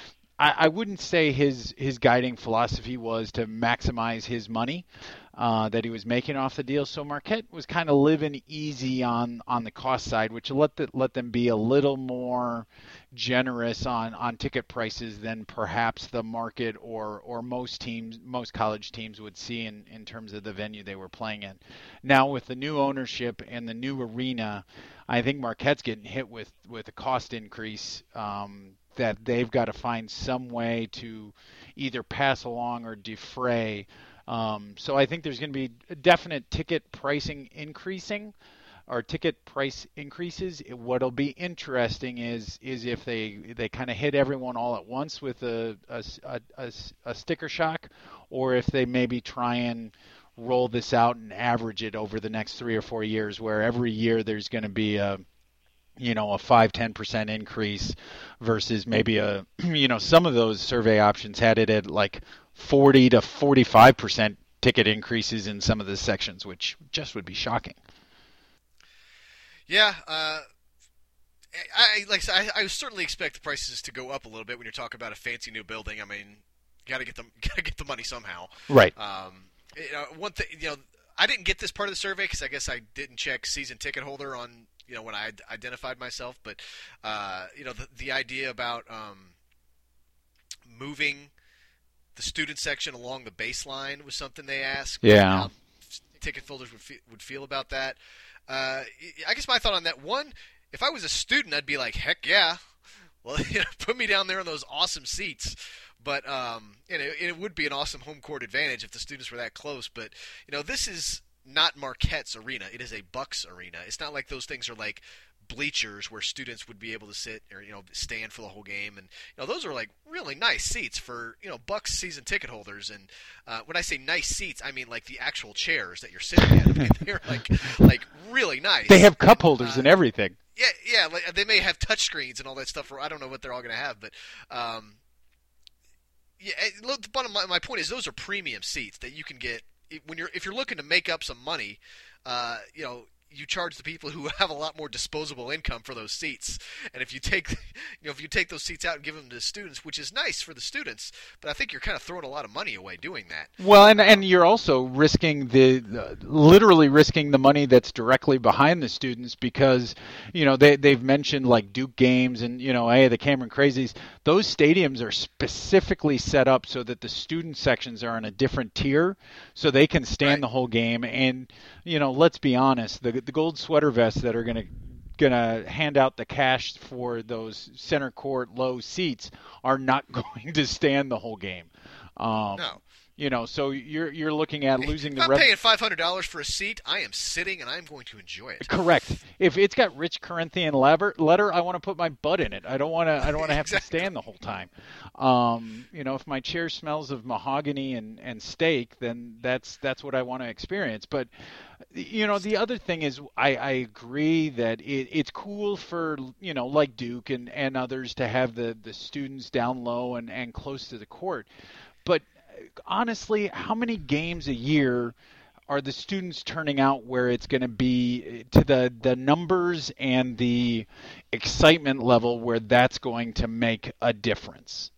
I, I wouldn't say his his guiding philosophy was to maximize his money uh, that he was making off the deal. So Marquette was kind of living easy on, on the cost side, which let the, let them be a little more generous on, on ticket prices than perhaps the market or or most teams, most college teams would see in, in terms of the venue they were playing in. Now with the new ownership and the new arena, I think Marquette's getting hit with, with a cost increase um, that they've got to find some way to either pass along or defray. Um, so I think there's going to be a definite ticket pricing increasing, or ticket price increases. What'll be interesting is is if they they kind of hit everyone all at once with a a, a, a, a sticker shock, or if they maybe try and roll this out and average it over the next three or four years, where every year there's going to be a you know, a five, ten percent increase versus maybe a, you know, some of those survey options had it at like forty to forty-five percent ticket increases in some of the sections, which just would be shocking. Yeah, uh, I like I, I certainly expect the prices to go up a little bit when you're talking about a fancy new building. I mean, got to get them, got to get the money somehow. Right. Um, you know, one thing, you know, I didn't get this part of the survey because I guess I didn't check season ticket holder on, you know, when I identified myself. But, uh, you know, the, the idea about um, moving the student section along the baseline was something they asked. Yeah. How ticket holders would, fe- would feel about that. Uh, I guess my thought on that, one, if I was a student, I'd be like, heck yeah. Well, you know, put me down there in those awesome seats. But um, you know, it would be an awesome home court advantage if the students were that close. But you know, this is not Marquette's arena; it is a Bucks arena. It's not like those things are like bleachers where students would be able to sit or you know stand for the whole game. And you know, those are like really nice seats for you know Bucks season ticket holders. And uh, when I say nice seats, I mean like the actual chairs that you're sitting in. I mean, they're like like really nice. They have cup holders uh, and everything. Yeah, yeah. Like, they may have touch screens and all that stuff. Or I don't know what they're all going to have, but. Um, Yeah, look, the bottom. My, my point is, those are premium seats that you can get when you're if you're looking to make up some money. Uh, you know, you charge the people who have a lot more disposable income for those seats. And if you take, you know, if you take those seats out and give them to the students, which is nice for the students, but I think you're kind of throwing a lot of money away doing that. Well, and and you're also risking the, the literally risking the money that's directly behind the students because, you know, they they've mentioned like Duke games and you know, hey, the Cameron Crazies. Those stadiums are specifically set up so that the student sections are in a different tier, so they can stand Right. the whole game. And you know, let's be honest, the the gold sweater vests that are going to going to hand out the cash for those center court low seats are not going to stand the whole game. Um, No. You know, so you're you're looking at losing If the. I'm rev- paying five hundred dollars for a seat, I am sitting and I'm going to enjoy it. Correct. If it's got rich Corinthian lever, letter, I want to put my butt in it. I don't want to. I don't want to have Exactly. to stand the whole time. Um, you know, if my chair smells of mahogany and, and steak, then that's that's what I want to experience. But you know, the other thing is, I, I agree that it, it's cool for you know, like Duke and, and others to have the, the students down low and, and close to the court. But honestly, how many games a year are the students turning out where it's going to be to the, the numbers and the excitement level where that's going to make a difference?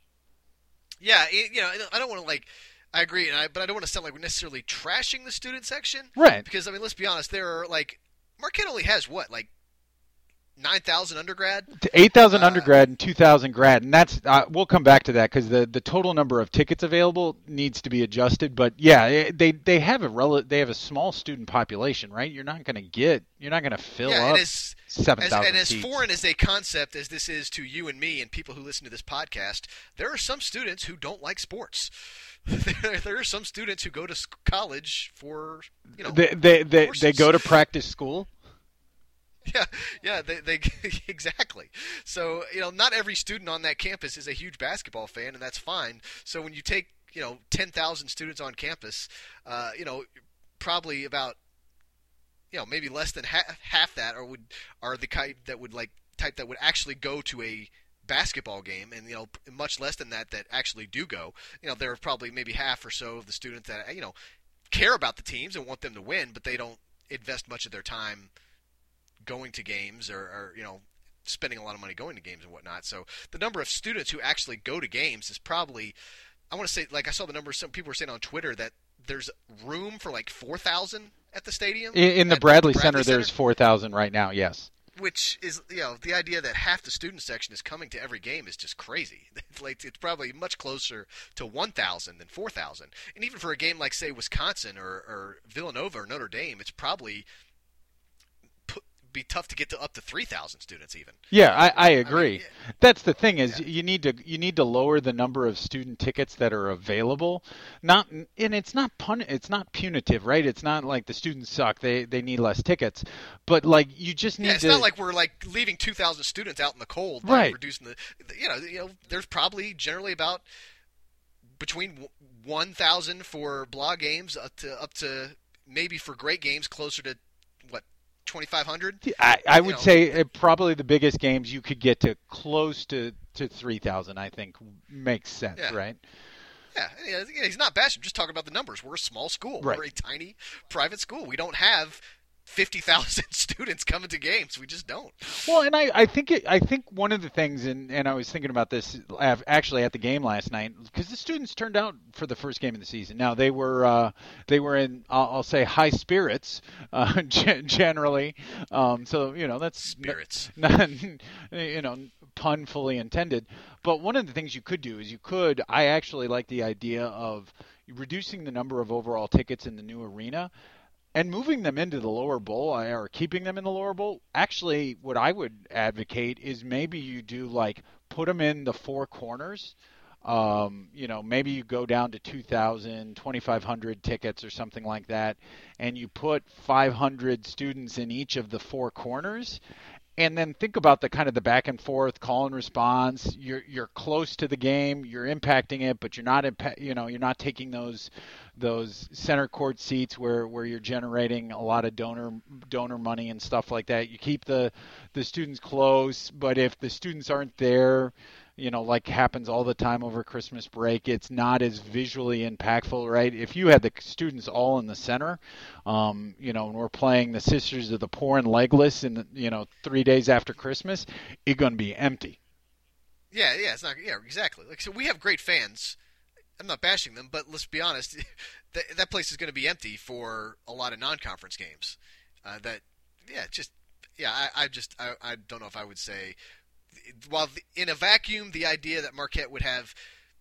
Yeah, it, you know, I don't want to like. I agree, and I, but I don't want to sound like we're necessarily trashing the student section, Right. Because I mean, let's be honest. There are like Marquette only has what, like nine thousand undergrad, eight thousand uh, undergrad and two thousand grad, and that's uh, we'll come back to that because the, the total number of tickets available needs to be adjusted. But yeah, it, they they have a rel- they have a small student population, right? You're not going to get you're not going to fill yeah, up and as, seven as thousand and as seats. foreign as a concept as this is to you and me and people who listen to this podcast, there are some students who don't like sports. there, there are some students who go to sc- college for you know They they they, courses. they go to practice school. Yeah, yeah, they, they exactly. So you know, not every student on that campus is a huge basketball fan, and that's fine. So when you take you know ten thousand students on campus, uh, you know, probably about you know maybe less than half, half that or would are the type that would like type that would actually go to a basketball game, and you know much less than that that actually do go. You know, there are probably maybe half or so of the students that you know care about the teams and want them to win, but they don't invest much of their time going to games or, or you know spending a lot of money going to games and whatnot. So the number of students who actually go to games is probably, I want to say, like I saw the number some people were saying on Twitter that there's room for like four thousand at the stadium. In, in the At Bradley, Bradley Center, Center. there's four thousand right now. Yes. Which is, you know, the idea that half the student section is coming to every game is just crazy. It's like it's probably much closer to one thousand than four thousand. And even for a game like, say, Wisconsin or, or Villanova or Notre Dame, it's probably put, be tough to get to up to three thousand students even. Yeah, I, I agree. I mean, yeah. That's the thing is Yeah. you need to you need to lower the number of student tickets that are available. Not and it's not pun it's not punitive, right? It's not like the students suck. They they need less tickets. But like you just need Yeah, it's to not like we're like leaving two thousand students out in the cold by Right. reducing the. You know, you know, there's probably generally about between one thousand for blah games up to up to maybe for great games closer to what twenty-five hundred. I, I would know. say probably the biggest games you could get to close to to three thousand. I think makes sense, yeah. right? Yeah, he's not bashing. Just talking about the numbers. We're a small school. Right. We're a tiny private school. We don't have fifty thousand students coming to games. We just don't. Well, and I, I think it, I think one of the things, and, and I was thinking about this actually at the game last night, because the students turned out for the first game of the season. Now they were uh, they were in I'll, I'll say high spirits uh, generally. Um, so you know that's spirits. Not, you know, pun fully intended. But one of the things you could do is you could. I actually like the idea of reducing the number of overall tickets in the new arena and moving them into the lower bowl or keeping them in the lower bowl. Actually, what I would advocate is maybe you do like put them in the four corners. Um, you know, maybe you go down to two thousand, twenty-five hundred tickets or something like that, and you put five hundred students in each of the four corners. And then think about the kind of the back and forth call and response. You're you're close to the game. You're impacting it, but you're not impa- you know you're not taking those those center court seats where, where you're generating a lot of donor donor money and stuff like that. You keep the the students close, but if the students aren't there, you know, like happens all the time over Christmas break, it's not as visually impactful, right? If you had the students all in the center, um, you know, and we're playing the Sisters of the Poor and Legless in, the, you know, three days after Christmas, it's going to be empty. Yeah, yeah, it's not. Yeah, exactly. Like, so we have great fans. I'm not bashing them, but let's be honest, that, that place is going to be empty for a lot of non-conference games. Uh, that, yeah, just, yeah, I, I just, I, I don't know if I would say. While in a vacuum, the idea that Marquette would have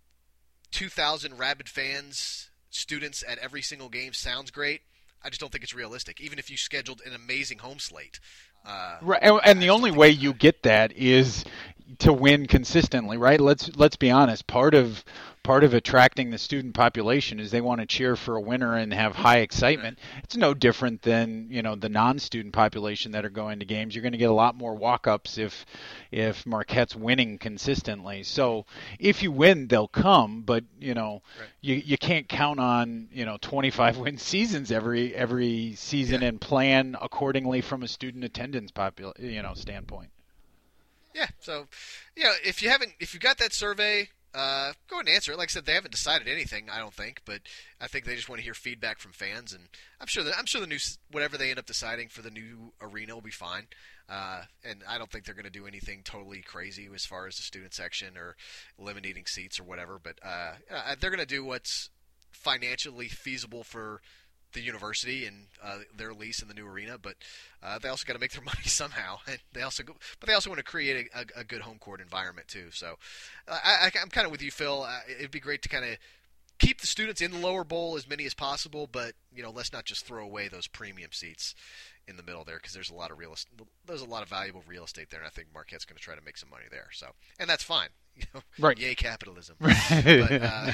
two thousand rabid fans, students at every single game sounds great. I just don't think it's realistic, even if you scheduled an amazing home slate. Uh, right, and, and the only way you get that is to win consistently, right? Let's let's be honest. Part of part of attracting the student population is they want to cheer for a winner and have high excitement. Right. It's no different than, you know, the non-student population that are going to games. You're going to get a lot more walk-ups if if Marquette's winning consistently. So if you win, they'll come, but you know, right. you you can't count on, you know, twenty-five win seasons every every season yeah. and plan accordingly from a student attendance popul you know standpoint. Yeah, so, you know, if you haven't, if you got that survey, uh, go ahead and answer it. Like I said, they haven't decided anything, I don't think, but I think they just want to hear feedback from fans, and I'm sure that I'm sure the new whatever they end up deciding for the new arena will be fine. Uh, and I don't think they're going to do anything totally crazy as far as the student section or eliminating seats or whatever. But uh, they're going to do what's financially feasible for the university and uh, their lease in the new arena, but uh, they also got to make their money somehow. And they also, go, but they also want to create a, a, a good home court environment too. So uh, I, I'm kind of with you, Phil. Uh, it'd be great to kind of keep the students in the lower bowl as many as possible, but you know, let's not just throw away those premium seats in the middle there, because there's a lot of real there's a lot of valuable real estate there, and I think Marquette's going to try to make some money there. So, and that's fine. You know, right? Yay, capitalism. but, uh,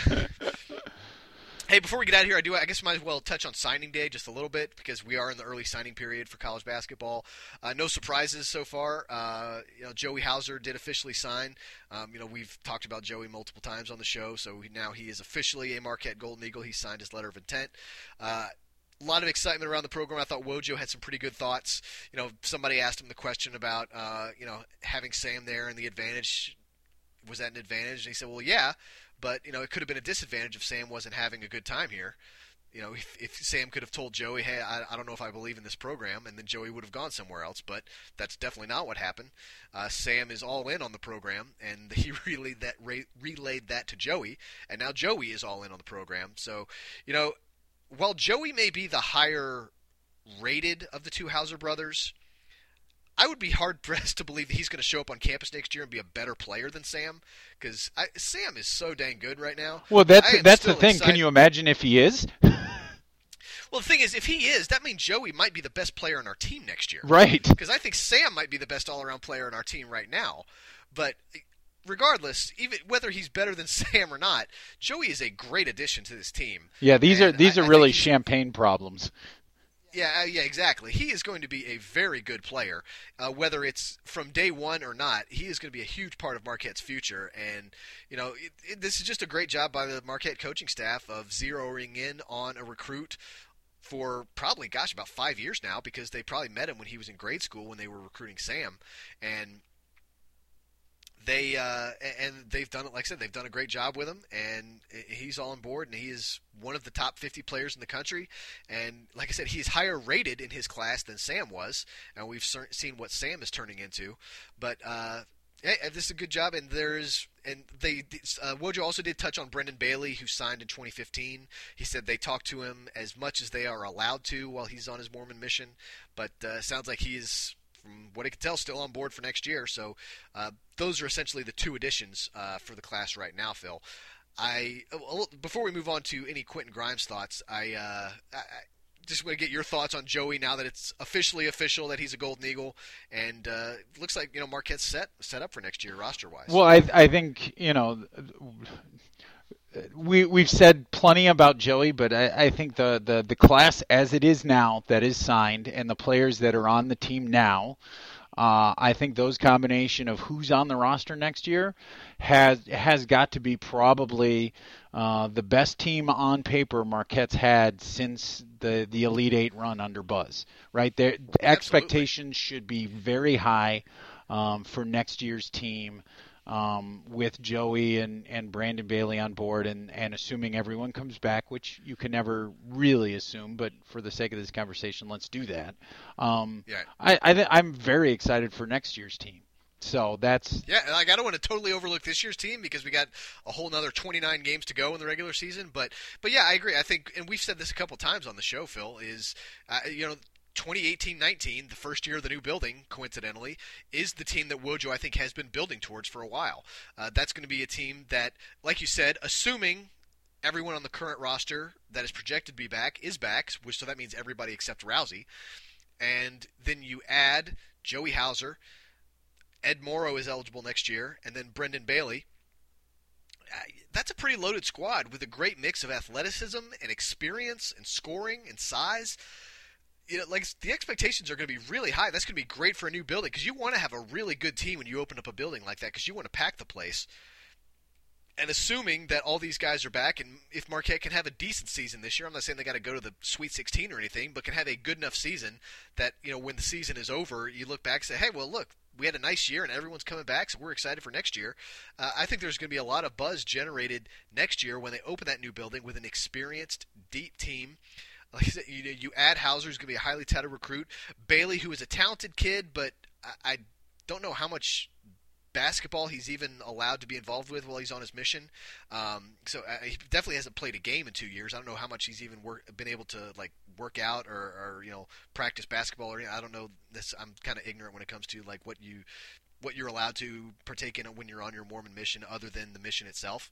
Hey, before we get out of here, I do. I guess we might as well touch on signing day just a little bit, because we are in the early signing period for college basketball. Uh, no surprises so far. Uh, you know, Joey Hauser did officially sign. Um, you know, we've talked about Joey multiple times on the show, so now he is officially a Marquette Golden Eagle. He signed his letter of intent. Uh, A lot of excitement around the program. I thought Wojo had some pretty good thoughts. You know, somebody asked him the question about, uh, you know, having Sam there and the advantage. Was that an advantage? And he said, well, yeah. But, you know, it could have been a disadvantage if Sam wasn't having a good time here. You know, if, if Sam could have told Joey, hey, I, I don't know if I believe in this program, and then Joey would have gone somewhere else. But that's definitely not what happened. Uh, Sam is all in on the program, and he relayed that, re- relayed that to Joey, and now Joey is all in on the program. So, you know, while Joey may be the higher rated of the two Hauser brothers, I would be hard-pressed to believe that he's going to show up on campus next year and be a better player than Sam, because Sam is so dang good right now. Well, that's that's the thing. Excited. Can you imagine if he is? Well, the thing is, if he is, that means Joey might be the best player on our team next year. Right. Because I think Sam might be the best all-around player on our team right now. But regardless, even whether he's better than Sam or not, Joey is a great addition to this team. Yeah, these and are these I, are I really champagne problems. Yeah, uh, yeah, exactly. He is going to be a very good player, uh, whether it's from day one or not. He is going to be a huge part of Marquette's future, and you know, it, it, this is just a great job by the Marquette coaching staff of zeroing in on a recruit for probably, gosh, about five years now, because they probably met him when he was in grade school when they were recruiting Sam, and they uh, and they've done it. Like I said, they've done a great job with him, and he's all on board. And he is one of the top fifty players in the country. And like I said, he's higher rated in his class than Sam was, and we've seen what Sam is turning into. But uh, hey, this is a good job, and there's and they uh, Wojo also did touch on Brendan Bailey, who signed in twenty fifteen. He said they talked to him as much as they are allowed to while he's on his Mormon mission, but uh, sounds like he's, from what I can tell, still on board for next year. So uh, those are essentially the two additions uh, for the class right now, Phil. I before we move on to any Quentin Grimes thoughts, I, uh, I just want to get your thoughts on Joey now that it's officially official that he's a Golden Eagle, and uh, it looks like, you know, Marquette's set set up for next year roster wise. Well, I I think, you know, we we've said plenty about Joey, but I, I think the, the, the class as it is now that is signed and the players that are on the team now, uh, I think those combination of who's on the roster next year has has got to be probably uh, the best team on paper Marquette's had since the, the Elite Eight run under Buzz. Right there, the expectations should be very high um, for next year's team. Um, with Joey and, and Brandon Bailey on board, and, and assuming everyone comes back, which you can never really assume, but for the sake of this conversation, let's do that. Um, yeah. I, I th- I'm very excited for next year's team. So that's yeah. Like, I don't want to totally overlook this year's team because we got a whole another twenty-nine games to go in the regular season. But but yeah, I agree. I think, and we've said this a couple times on the show, Phil, is uh, you know. twenty eighteen nineteen, the first year of the new building, coincidentally, is the team that Wojo, I think, has been building towards for a while. Uh, that's going to be a team that, like you said, assuming everyone on the current roster that is projected to be back is back, which so that means everybody except Rousey, and then you add Joey Hauser, Ed Morrow is eligible next year, and then Brendan Bailey. Uh, that's a pretty loaded squad with a great mix of athleticism and experience and scoring and size. You know, like, the expectations are going to be really high. That's going to be great for a new building because you want to have a really good team when you open up a building like that because you want to pack the place. And assuming that all these guys are back, and if Marquette can have a decent season this year, I'm not saying they got to go to the Sweet sixteen or anything, but can have a good enough season that, you know, when the season is over, you look back and say, hey, well, look, we had a nice year and everyone's coming back, so we're excited for next year. Uh, I think there's going to be a lot of buzz generated next year when they open that new building with an experienced, deep team. Like I said, you know, you add Hauser, who's going to be a highly touted recruit. Bailey, who is a talented kid, but I, I don't know how much basketball he's even allowed to be involved with while he's on his mission. Um, so uh, he definitely hasn't played a game in two years. I don't know how much he's even work, been able to like work out or, or you know practice basketball or anything. I don't know. This I'm kind of ignorant when it comes to like what you what you're allowed to partake in when you're on your Mormon mission, other than the mission itself.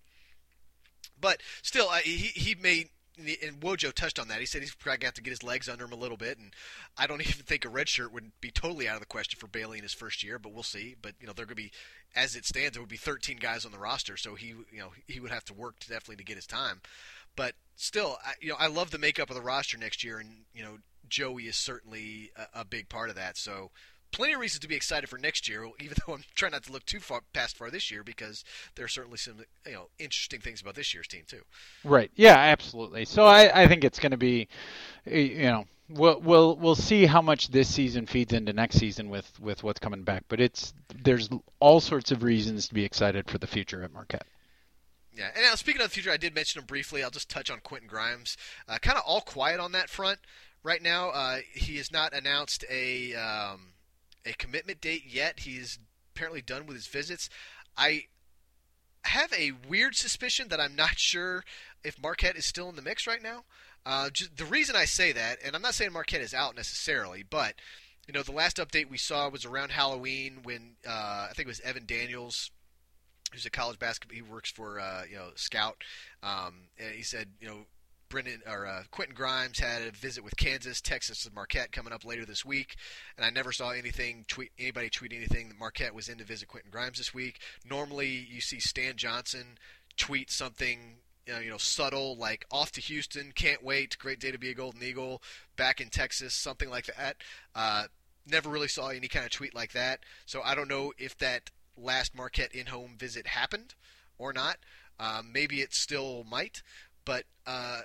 But still, uh, he he made. And Wojo touched on that. He said he's probably got to get his legs under him a little bit, and I don't even think a red shirt would be totally out of the question for Bailey in his first year, but we'll see. But you know, they're going to be, as it stands, there would be thirteen guys on the roster, so he, you know, he would have to work to definitely to get his time. But still, I, you know, I love the makeup of the roster next year, and you know, Joey is certainly a, a big part of that. So. Plenty of reasons to be excited for next year, even though I'm trying not to look too far past far this year because there are certainly some you know interesting things about this year's team too. Right. Yeah, absolutely. So I, I think it's going to be, you know, we'll we'll we'll see how much this season feeds into next season with, with what's coming back. But it's there's all sorts of reasons to be excited for the future at Marquette. Yeah, and now speaking of the future, I did mention him briefly. I'll just touch on Quentin Grimes. Uh, kind of all quiet on that front right now. Uh, he has not announced a. Um, a commitment date yet. He's apparently done with his visits. I have a weird suspicion that I'm not sure if Marquette is still in the mix right now. Uh, just, the reason I say that, and I'm not saying Marquette is out necessarily, but you know the last update we saw was around Halloween when uh, I think it was Evan Daniels, who's a college basketball, he works for uh, you know Scout, um, and he said you know Brendan or uh, Quentin Grimes had a visit with Kansas, Texas, and Marquette coming up later this week, and I never saw anything tweet anybody tweet anything that Marquette was in to visit Quentin Grimes this week. Normally, you see Stan Johnson tweet something you know, you know, subtle, like off to Houston, can't wait, great day to be a Golden Eagle, back in Texas, something like that. Uh, never really saw any kind of tweet like that. So I don't know if that last Marquette in-home visit happened or not. Um, maybe it still might, but uh,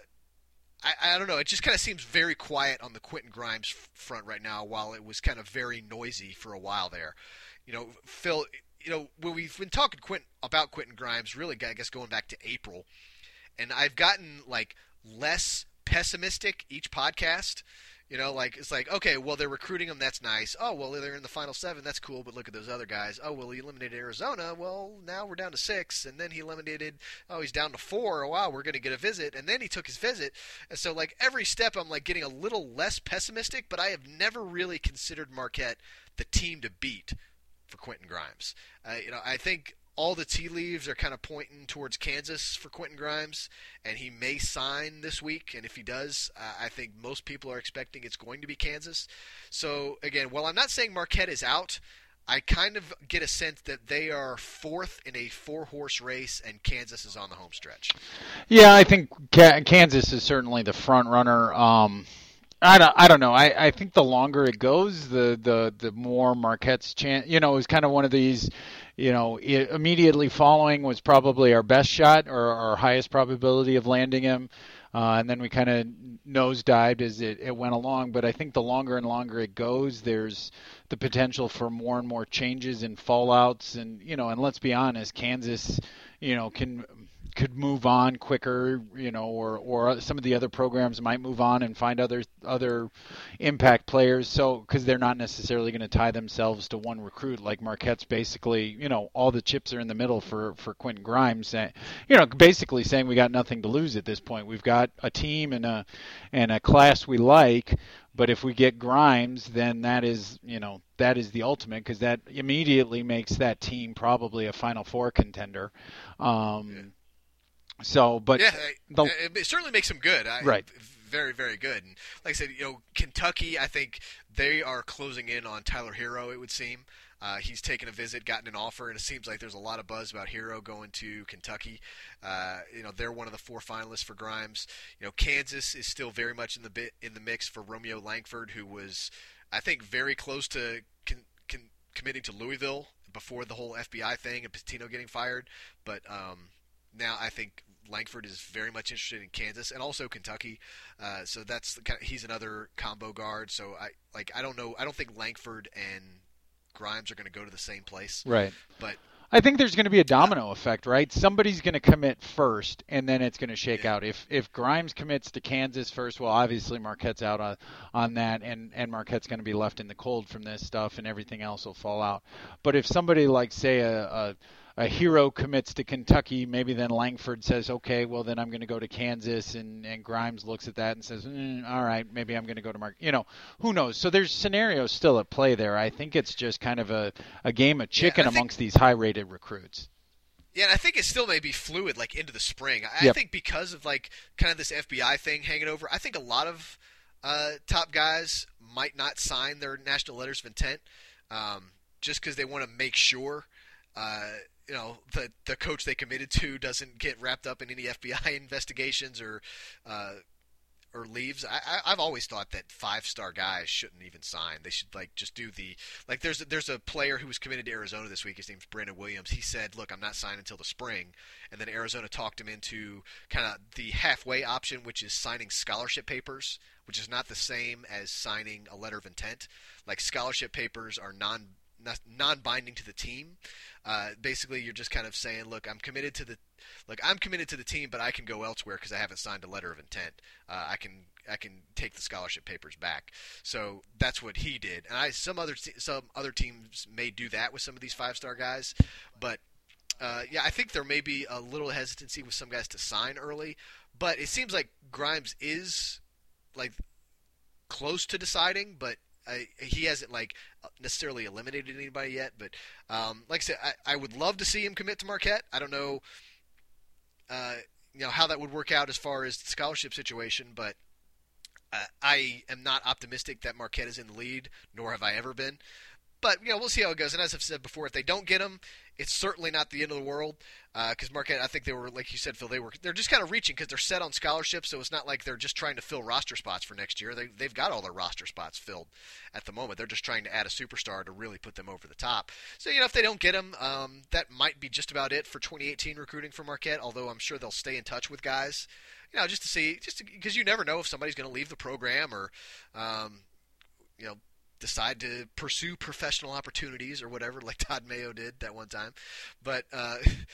I, I don't know. It just kind of seems very quiet on the Quentin Grimes front right now, while it was kind of very noisy for a while there. You know, Phil, you know, when we've been talking Quentin, about Quentin Grimes, really, I guess going back to April, and I've gotten like less pessimistic each podcast. You know, like it's like, okay, well, they're recruiting him. That's nice. Oh, well, they're in the Final Seven. That's cool. But look at those other guys. Oh, well, he eliminated Arizona. Well, now we're down to six. And then he eliminated, oh, he's down to four. Oh, wow, we're going to get a visit. And then he took his visit. And so, like, every step I'm, like, getting a little less pessimistic. But I have never really considered Marquette the team to beat for Quentin Grimes. Uh, you know, I think all the tea leaves are kind of pointing towards Kansas for Quentin Grimes, and he may sign this week. And if he does, uh, I think most people are expecting it's going to be Kansas. So, again, while I'm not saying Marquette is out, I kind of get a sense that they are fourth in a four-horse race, and Kansas is on the home stretch. Yeah, I think Kansas is certainly the front runner. Um, I don't, I don't know. I, I think the longer it goes, the, the, the more Marquette's chance. You know, it was kind of one of these, you know, immediately following was probably our best shot or our highest probability of landing him. Uh, and then we kind of nosedived as it, it went along. But I think the longer and longer it goes, there's the potential for more and more changes and fallouts. And, you know, and let's be honest, Kansas, you know, can could move on quicker, you know, or, or some of the other programs might move on and find other other impact players. So because they're not necessarily going to tie themselves to one recruit, like Marquette's basically, you know, all the chips are in the middle for for Quentin Grimes. You know, basically saying we got nothing to lose at this point. We've got a team and a and a class we like. But if we get Grimes, then that is, you know, that is the ultimate, because that immediately makes that team probably a Final Four contender. Um, yeah. So, but yeah, the, it certainly makes them good. I, right. Very, very good. And like I said, you know, Kentucky, I think they are closing in on Tyler Hero, it would seem. Uh, he's taken a visit, gotten an offer, and it seems like there's a lot of buzz about Hero going to Kentucky. Uh, you know, they're one of the four finalists for Grimes. You know, Kansas is still very much in the bit in the mix for Romeo Langford, who was, I think, very close to con, con, committing to Louisville before the whole F B I thing and Patino getting fired. But um, now I think Langford is very much interested in Kansas and also Kentucky. Uh, so that's the kind of, he's another combo guard. So I like I don't know. I don't think Langford and Grimes are going to go to the same place. Right. But I think there's going to be a domino effect, right? Somebody's going to commit first, and then it's going to shake yeah. out. If if Grimes commits to Kansas first, well, obviously Marquette's out on, on that, and, and Marquette's going to be left in the cold from this stuff, and everything else will fall out. But if somebody like, say, a, a a Hero commits to Kentucky, maybe then Langford says, okay, well, then I'm going to go to Kansas, and, and Grimes looks at that and says, mm, all right, maybe I'm going to go to Mark. You know, who knows? So there's scenarios still at play there. I think it's just kind of a, a game of chicken yeah, amongst think, these high-rated recruits. Yeah, and I think it still may be fluid, like, into the spring. I, yep. I think because of, like, kind of this F B I thing hanging over, I think a lot of uh, top guys might not sign their national letters of intent um, just because they want to make sure uh, – you know, the the coach they committed to doesn't get wrapped up in any F B I investigations or uh, or leaves. I, I, I've always thought that five star guys shouldn't even sign. They should like just do the like. There's a, there's a player who was committed to Arizona this week. His name's Brandon Williams. He said, "Look, I'm not signing until the spring," and then Arizona talked him into kind of the halfway option, which is signing scholarship papers, which is not the same as signing a letter of intent. Like scholarship papers are non non-binding to the team. Uh, basically, you're just kind of saying, "Look, I'm committed to the, like I'm committed to the team, but I can go elsewhere because I haven't signed a letter of intent. Uh, I can I can take the scholarship papers back." So that's what he did. And I some other some other teams may do that with some of these five-star guys, but uh, yeah, I think there may be a little hesitancy with some guys to sign early. But it seems like Grimes is like close to deciding, but. I, he hasn't like necessarily eliminated anybody yet, but um, like I said, I, I would love to see him commit to Marquette. I don't know, uh, you know, how that would work out as far as the scholarship situation, but uh, I am not optimistic that Marquette is in the lead, nor have I ever been. but, you know, we'll see how it goes. And as I've said before, if they don't get him, it's certainly not the end of the world. Because uh, Marquette, I think they were, like you said, Phil, they were they're just kind of reaching because they're set on scholarships. So it's not like they're just trying to fill roster spots for next year. They they've got all their roster spots filled at the moment. They're just trying to add a superstar to really put them over the top. So, you know, if they don't get him, um, that might be just about it for twenty eighteen recruiting for Marquette. Although I'm sure they'll stay in touch with guys, you know, just to see, just because you never know if somebody's going to leave the program or, um, you know. decide to pursue professional opportunities or whatever, like Todd Mayo did that one time. But uh,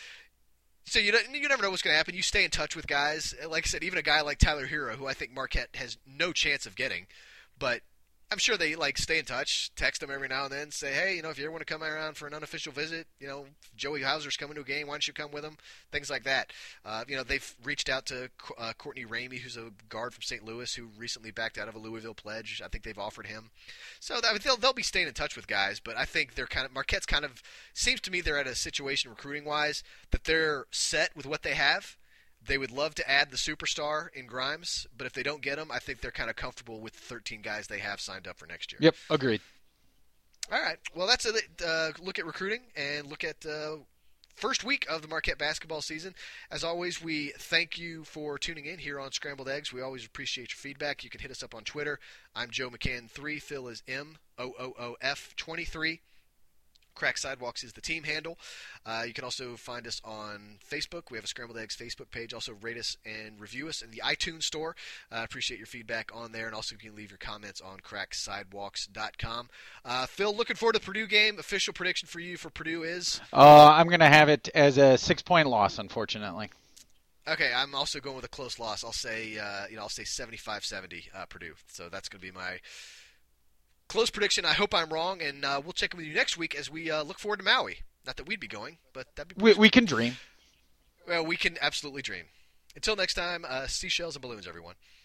so you don't, you never know what's going to happen. You stay in touch with guys. Like I said, even a guy like Tyler Hero, who I think Marquette has no chance of getting, but I'm sure they like stay in touch, text them every now and then, say, hey, you know, if you ever want to come around for an unofficial visit, you know, if Joey Hauser's coming to a game, why don't you come with him? Things like that. Uh, you know, they've reached out to uh, Courtney Ramey, who's a guard from Saint Louis, who recently backed out of a Louisville pledge. I think they've offered him. So I mean, they'll they'll be staying in touch with guys, but I think they're kind of Marquette's kind of seems to me they're at a situation recruiting wise that they're set with what they have. They would love to add the superstar in Grimes, but if they don't get him, I think they're kind of comfortable with the thirteen guys they have signed up for next year. Yep, agreed. All right. Well, that's a uh, look at recruiting and look at uh, first week of the Marquette basketball season. As always, we thank you for tuning in here on Scrambled Eggs. We always appreciate your feedback. You can hit us up on Twitter. I'm Joe McCann three. Phil is M O O O F twenty-three. Crack Sidewalks is the team handle. Uh, you can also find us on Facebook. We have a Scrambled Eggs Facebook page. Also rate us and review us in the iTunes store. I uh, appreciate your feedback on there. And also you can leave your comments on crack sidewalks dot com. Uh, Phil, looking forward to the Purdue game. Official prediction for you for Purdue is? Uh, I'm going to have it as a six-point loss, unfortunately. Okay, I'm also going with a close loss. I'll say, uh, you know, I'll say seventy-five seventy uh, Purdue. So that's going to be my close prediction. I hope I'm wrong, and uh, we'll check in with you next week as we uh, look forward to Maui. Not that we'd be going, but that'd be we, we can dream. Well, we can absolutely dream. Until next time, uh, seashells and balloons, everyone.